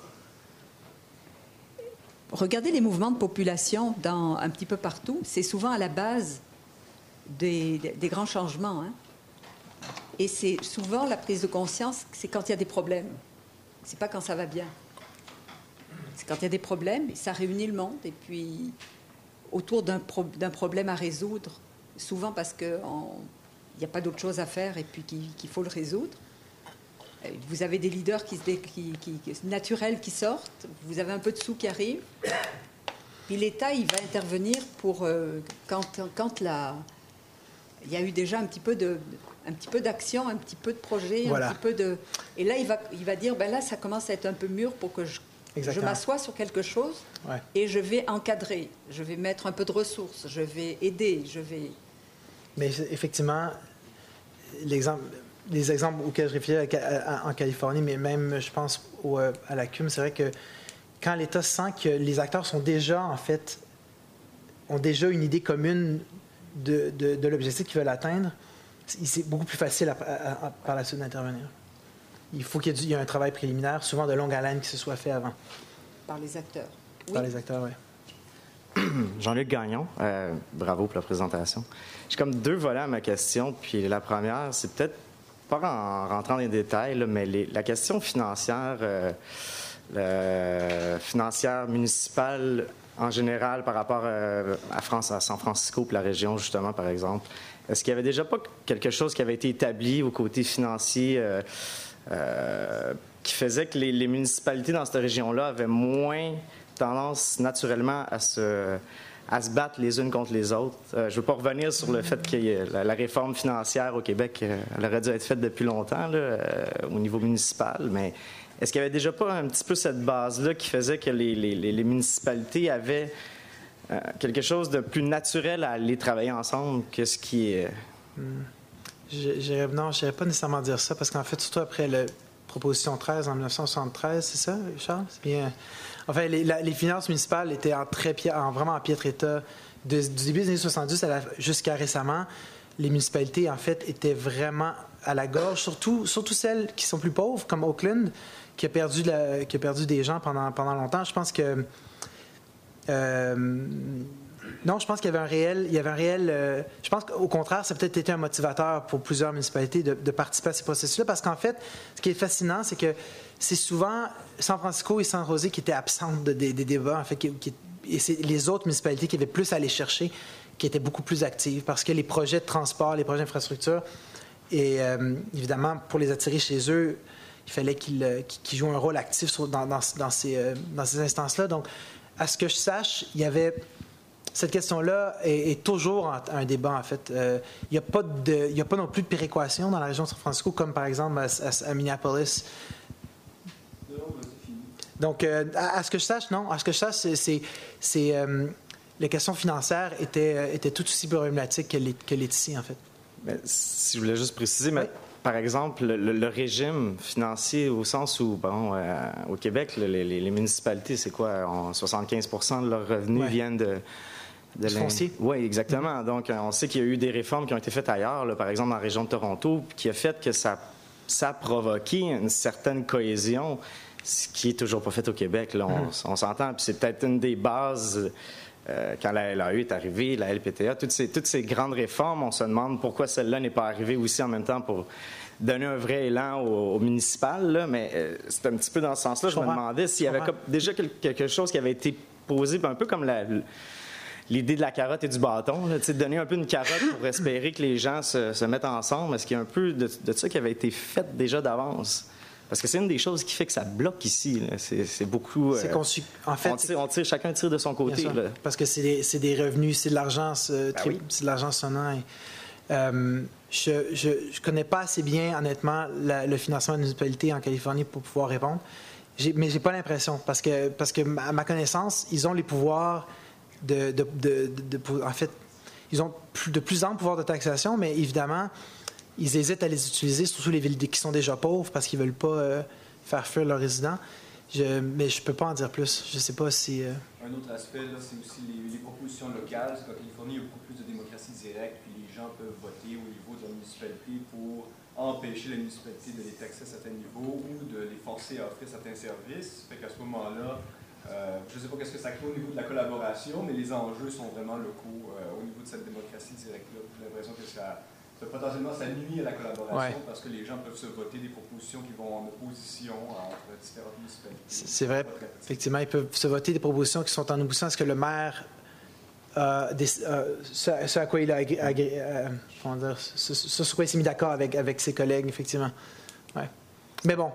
Regardez les mouvements de population dans, un petit peu partout. C'est souvent à la base des, des, des grands changements. Hein? Et c'est souvent la prise de conscience, c'est quand il y a des problèmes. C'est pas quand ça va bien. C'est quand il y a des problèmes, et ça réunit le monde. Et puis, autour d'un, pro, d'un problème à résoudre, souvent parce qu'il n'y a pas d'autre chose à faire et puis qu'il, qu'il faut le résoudre. Vous avez des leaders qui, qui, qui, qui, naturels qui sortent, vous avez un peu de sous qui arrive, puis l'État, il va intervenir pour... Euh, quand quand la, il y a eu déjà un petit peu, de, un petit peu d'action, un petit peu de projet, voilà. un petit peu de... Et là, il va, il va dire, ben là, ça commence à être un peu mûr pour que je, je m'assoie sur quelque chose ouais. et je vais encadrer, je vais mettre un peu de ressources, je vais aider, je vais... Mais effectivement, l'exemple, les exemples auxquels je réfléchis en Californie, mais même, je pense, au, à la C U M, c'est vrai que quand l'État sent que les acteurs sont déjà, en fait, ont déjà une idée commune de, de, de l'objectif qu'ils veulent atteindre, c'est beaucoup plus facile à, à, à, par la suite d'intervenir. Il faut qu'il y ait, du, il y ait un travail préliminaire, souvent de longue haleine, qui se soit fait avant. Par les acteurs. Oui. Par les acteurs, oui. Jean-Luc Gagnon, euh, bravo pour la présentation. J'ai comme deux volets à ma question, puis la première, c'est peut-être pas en rentrant dans les détails, là, mais les, la question financière, euh, le, financière municipale en général par rapport euh, à, France, à San Francisco, puis la région justement, par exemple. Est-ce qu'il y avait déjà pas quelque chose qui avait été établi au côté financier euh, euh, qui faisait que les, les municipalités dans cette région-là avaient moins tendance naturellement à se, à se battre les unes contre les autres. Euh, je ne veux pas revenir sur le fait que la, la réforme financière au Québec, euh, elle aurait dû être faite depuis longtemps là, euh, au niveau municipal, mais est-ce qu'il n'y avait déjà pas un petit peu cette base-là qui faisait que les, les, les municipalités avaient euh, quelque chose de plus naturel à aller travailler ensemble que ce qui est... Hmm. Je, je, non, je n'irais pas nécessairement dire ça, parce qu'en fait, surtout après la proposition treize en dix-neuf cent soixante-treize, c'est ça, Charles? C'est bien... Enfin, les, la, les finances municipales étaient en très pi- en vraiment en piètre état. De, du début des années soixante-dix à la, jusqu'à récemment, les municipalités, en fait, étaient vraiment à la gorge, surtout, surtout celles qui sont plus pauvres, comme Oakland, qui a perdu, la, qui a perdu des gens pendant, pendant longtemps. Je pense que... Euh, non, je pense qu'il y avait un réel... Il y avait un réel euh, je pense qu'au contraire, ça a peut-être été un motivateur pour plusieurs municipalités de, de participer à ces processus-là, parce qu'en fait, ce qui est fascinant, c'est que c'est souvent San Francisco et San José qui étaient absentes de, des, des débats, en fait, qui, qui, et c'est les autres municipalités qui avaient plus à aller chercher, qui étaient beaucoup plus actives, parce que les projets de transport, les projets d'infrastructure, et euh, évidemment, pour les attirer chez eux, il fallait qu'ils, qu'ils jouent un rôle actif sur, dans, dans, dans, ces, euh, dans ces instances-là. Donc, à ce que je sache, il y avait... Cette question-là est, est toujours un, un débat, en fait. Euh, il n'y a pas de, il n'y a pas non plus de péréquation dans la région de San Francisco, comme par exemple à, à, à Minneapolis. Donc, euh, à, à ce que je sache, non. À ce que je sache, c'est, c'est, c'est euh, les questions financières étaient, étaient tout aussi problématiques que les, que les ici, en fait. Mais, si je voulais juste préciser, mais, oui. Par exemple, le, le régime financier au sens où, bon, euh, au Québec, les, les, les municipalités, c'est quoi? On, soixante-quinze pour cent de leurs revenus ouais. viennent de... de du foncier. Oui, exactement. Mm-hmm. Donc, on sait qu'il y a eu des réformes qui ont été faites ailleurs, là, par exemple dans la région de Toronto, qui a fait que ça, ça a provoqué une certaine cohésion, ce qui n'est toujours pas fait au Québec. Là, on, mm-hmm. on s'entend, puis c'est peut-être une des bases... Euh, quand la L A E est arrivée, la L P T A, toutes ces, toutes ces grandes réformes, on se demande pourquoi celle-là n'est pas arrivée aussi en même temps pour donner un vrai élan au, au municipal. Là. Mais euh, c'est un petit peu dans ce sens-là. Je, je me demandais s'il y avait comme, déjà quelque chose qui avait été posé, un peu comme la, l'idée de la carotte et du bâton, là, donner un peu une carotte pour espérer que les gens se, se mettent ensemble. Est-ce qu'il y a un peu de, de ça qui avait été fait déjà d'avance? Parce que c'est une des choses qui fait que ça bloque ici. Là. C'est, c'est beaucoup... C'est conçu... En fait, on tire, on tire, chacun tire de son côté. Là. Parce que c'est des, c'est des revenus, c'est de l'argent, c'est, ben oui. c'est de l'argent sonnant. Et, euh, je ne connais pas assez bien, honnêtement, la, le financement de municipalités en Californie pour pouvoir répondre. J'ai, mais j'ai pas l'impression. Parce que, parce que, à ma connaissance, ils ont les pouvoirs de... de, de, de, de en fait, ils ont plus, de plus amples pouvoirs de taxation, mais évidemment... Ils hésitent à les utiliser, surtout les villes qui sont déjà pauvres, parce qu'ils ne veulent pas euh, faire fuir leurs résidents. Je, mais je ne peux pas en dire plus. Je ne sais pas si... Euh... Un autre aspect, là, c'est aussi les, les propositions locales. Parce qu'en Californie, il y a beaucoup plus de démocratie directe, puis les gens peuvent voter au niveau de la municipalité pour empêcher la municipalité de les taxer à certains niveaux ou de les forcer à offrir certains services. Fait qu'à ce moment-là, euh, je ne sais pas qu'est-ce que ça crée au niveau de la collaboration, mais les enjeux sont vraiment locaux euh, au niveau de cette démocratie directe-là. J'ai l'impression que ça... Potentiellement, ça nuit à la collaboration ouais. parce que les gens peuvent se voter des propositions qui vont en opposition entre différentes municipalités. C'est vrai. Effectivement, ils peuvent se voter des propositions qui sont en opposition à ce que le maire, euh, des, euh, ce, ce à quoi il a agré, agré, euh, comment dire, ce, ce sur quoi il s'est mis d'accord avec, avec ses collègues, effectivement. Ouais. Mais bon,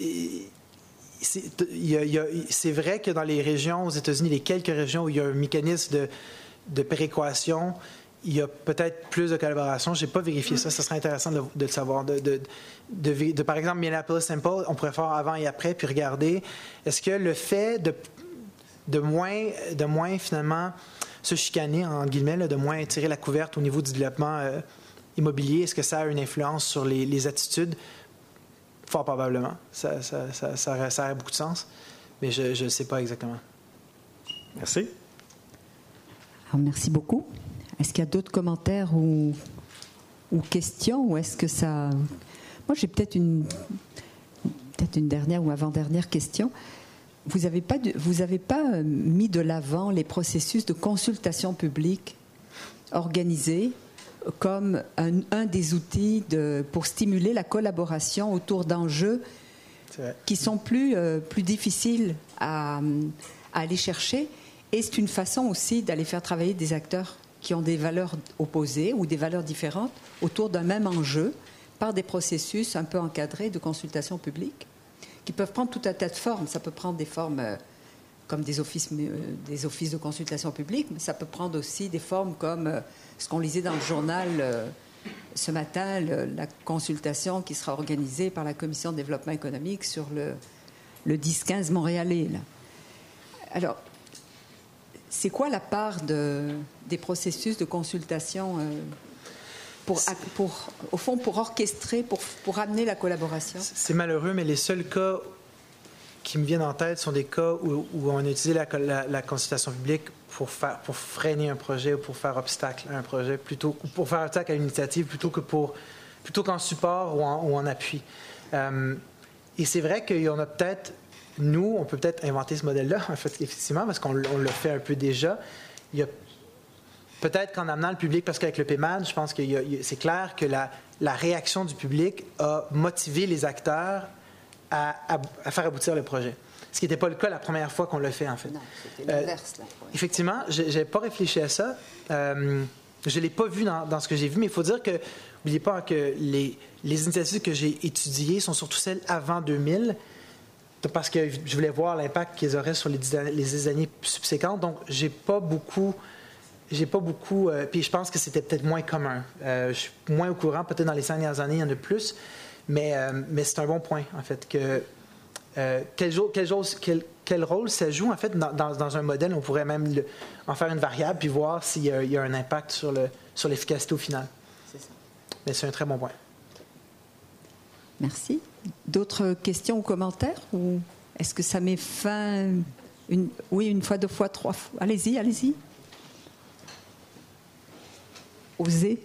c'est, il y a, il y a, c'est vrai que dans les régions aux États-Unis, les quelques régions où il y a un mécanisme de, de péréquation, il y a peut-être plus de collaboration. Je n'ai pas vérifié ça. Ça serait intéressant de, de le savoir. De, de, de, de, de, par exemple, Minneapolis-Saint Paul, on pourrait faire avant et après, puis regarder. Est-ce que le fait de, de, moins, de moins, finalement, se chicaner, en guillemets, là, de moins tirer la couverte au niveau du développement euh, immobilier, est-ce que ça a une influence sur les, les attitudes? Fort probablement. Ça, ça, ça, ça, aurait, ça aurait beaucoup de sens. Mais je ne sais pas exactement. Merci. Alors, merci beaucoup. Est-ce qu'il y a d'autres commentaires ou, ou questions, ou est-ce que ça... Moi, j'ai peut-être une, peut-être une dernière ou avant-dernière question. Vous n'avez pas, de, vous avez pas mis de l'avant les processus de consultation publique organisés comme un, un des outils de, pour stimuler la collaboration autour d'enjeux qui sont plus, euh, plus difficiles à, à aller chercher. Et c'est une façon aussi d'aller faire travailler des acteurs qui ont des valeurs opposées ou des valeurs différentes autour d'un même enjeu par des processus un peu encadrés de consultation publique qui peuvent prendre tout un tas de formes. Ça peut prendre des formes comme des offices, euh, des offices de consultation publique, mais ça peut prendre aussi des formes comme euh, ce qu'on lisait dans le journal euh, ce matin, le, la consultation qui sera organisée par la Commission de développement économique sur le, le dix quinze montréalais. Là. Alors, c'est quoi la part de, des processus de consultation euh, pour, pour, au fond, pour orchestrer, pour, pour amener la collaboration? C'est malheureux, mais les seuls cas qui me viennent en tête sont des cas où, où on a utilisé la, la, la consultation publique pour, faire, pour freiner un projet ou pour faire obstacle à un projet, plutôt, ou pour faire obstacle à une initiative plutôt que pour, plutôt qu'en support ou en, ou en appui. Euh, et c'est vrai qu'il y en a peut-être, nous, on peut peut-être inventer ce modèle-là, en fait, effectivement, parce qu'on on le fait un peu déjà. Il y a peut-être qu'en amenant le public, parce qu'avec le P M A D, je pense que c'est clair que la, la réaction du public a motivé les acteurs À, à, à faire aboutir le projet. Ce qui n'était pas le cas la première fois qu'on l'a fait, en fait. Non, c'était l'inverse. Euh, effectivement, je n'avais pas réfléchi à ça. Euh, je ne l'ai pas vu dans, dans ce que j'ai vu, mais il faut dire que, n'oubliez pas que les, les initiatives que j'ai étudiées sont surtout celles avant deux mille, parce que je voulais voir l'impact qu'ils auraient sur les, les années subséquentes. Donc, j'ai pas beaucoup... J'ai pas beaucoup... Euh, puis je pense que c'était peut-être moins commun. Euh, je suis moins au courant. Peut-être dans les cinq dernières années, il y en a plus. Mais, euh, mais c'est un bon point, en fait, que euh, quel, quel, quel, quel rôle ça joue, en fait, dans, dans, dans un modèle. On pourrait même le, en faire une variable puis voir s'il y a, il y a un impact sur, le, sur l'efficacité au final. C'est ça. Mais c'est un très bon point. Merci. D'autres questions ou commentaires? Ou est-ce que ça met fin... Une, oui, une fois, deux fois, trois fois. Allez-y, allez-y. Osez.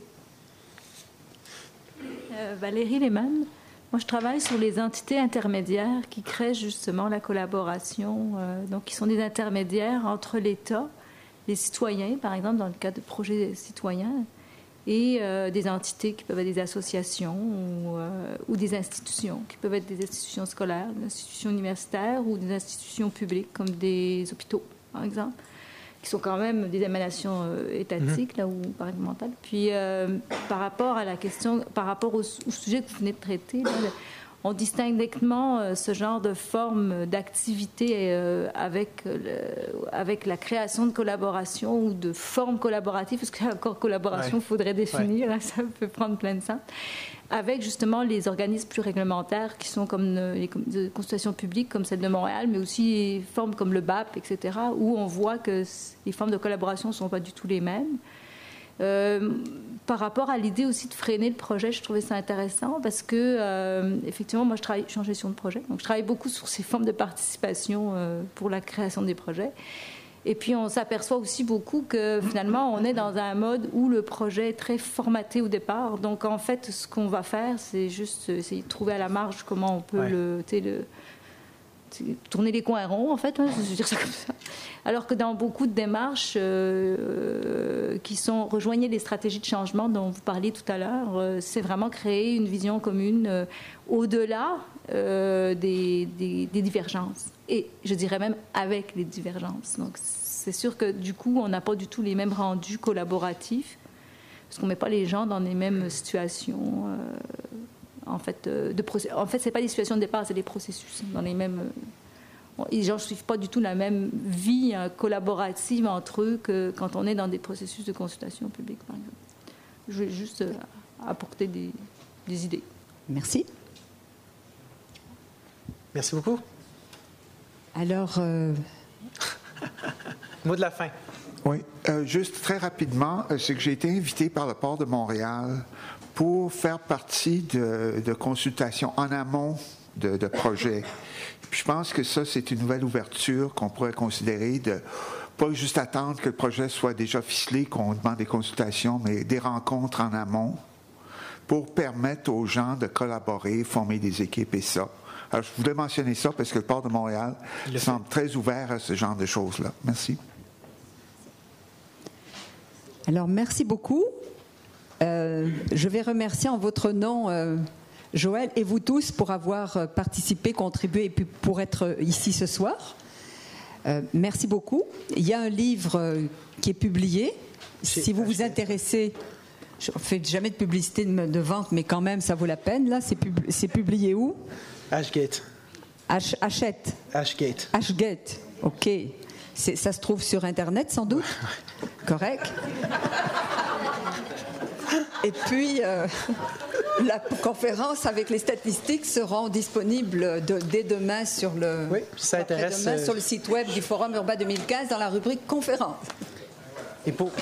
Euh, Valérie Lehmann. Moi, je travaille sur les entités intermédiaires qui créent justement la collaboration, euh, donc qui sont des intermédiaires entre l'État, les citoyens, par exemple, dans le cas de projets citoyens, et euh, des entités qui peuvent être des associations ou, euh, ou des institutions, qui peuvent être des institutions scolaires, des institutions universitaires ou des institutions publiques, comme des hôpitaux, par exemple, qui sont quand même des émanations euh, étatiques, là, ou paramédicamentales. Puis, euh, par rapport à la question, par rapport au, au sujet que vous venez de traiter, là, on distingue nettement euh, ce genre de forme d'activité euh, avec, le, avec la création de collaboration ou de formes collaboratives, parce qu'il y a encore collaboration, il ouais. faudrait définir, ouais. là, ça peut prendre plein de sens, avec justement les organismes plus réglementaires qui sont comme les consultations publiques comme celle de Montréal, mais aussi les formes comme le B A P, et cetera, où on voit que les formes de collaboration ne sont pas du tout les mêmes. Euh, par rapport à l'idée aussi de freiner le projet, je trouvais ça intéressant parce que, euh, effectivement, moi, je travaille, je suis en gestion de projet, donc je travaille beaucoup sur ces formes de participation euh, pour la création des projets. Et puis, on s'aperçoit aussi beaucoup que, finalement, on est dans un mode où le projet est très formaté au départ. Donc, en fait, ce qu'on va faire, c'est juste essayer de trouver à la marge comment on peut ouais. le, le tourner les coins ronds, en fait, hein, je veux dire ça comme ça. Alors que dans beaucoup de démarches euh, qui sont rejoignaient les stratégies de changement dont vous parliez tout à l'heure, euh, c'est vraiment créer une vision commune euh, au-delà euh, des, des, des divergences. Et je dirais même avec les divergences. Donc, c'est sûr que, du coup, on n'a pas du tout les mêmes rendus collaboratifs, parce qu'on ne met pas les gens dans les mêmes situations. Euh, en fait, euh, de process... en fait, ce n'est pas des situations de départ, c'est des processus. Dans les mêmes... Les gens ne suivent pas du tout la même vie hein, collaborative entre eux que quand on est dans des processus de consultation publique, par exemple. Je vais juste euh, apporter des, des idées. Merci. Merci beaucoup. Alors... Euh... Mot de la fin. Oui, euh, juste très rapidement, euh, c'est que j'ai été invité par le Port de Montréal pour faire partie de, de consultations en amont de, de projets. Puis je pense que ça, c'est une nouvelle ouverture qu'on pourrait considérer de pas juste attendre que le projet soit déjà ficelé, qu'on demande des consultations, mais des rencontres en amont pour permettre aux gens de collaborer, former des équipes et ça. Alors, je voulais mentionner ça parce que le Port de Montréal semble très ouvert à ce genre de choses-là. Merci. Alors, merci beaucoup. Euh, je vais remercier en votre nom, euh, Joël, et vous tous pour avoir participé, contribué et puis pour être ici ce soir. Euh, merci beaucoup. Il y a un livre euh, qui est publié. C'est si vous vous intéressez, je ne fais jamais de publicité de, de vente, mais quand même, ça vaut la peine. Là, c'est, pub, c'est publié où? Ashgate. H, Hachette. Ashgate. Ashgate. OK. C'est, ça se trouve sur Internet, sans doute? Correct. Et puis, euh, la conférence avec les statistiques seront disponibles de, dès demain sur le, oui, ça intéresse, demain, sur le site web du Forum Urbain deux mille quinze dans la rubrique conférence. Et pour...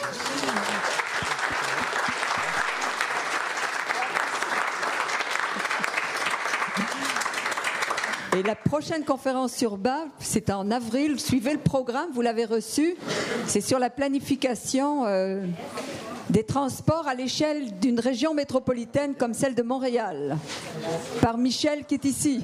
Et la prochaine conférence urbaine, c'est en avril. Suivez le programme, vous l'avez reçu. C'est sur la planification euh, des transports à l'échelle d'une région métropolitaine comme celle de Montréal, par Michel qui est ici.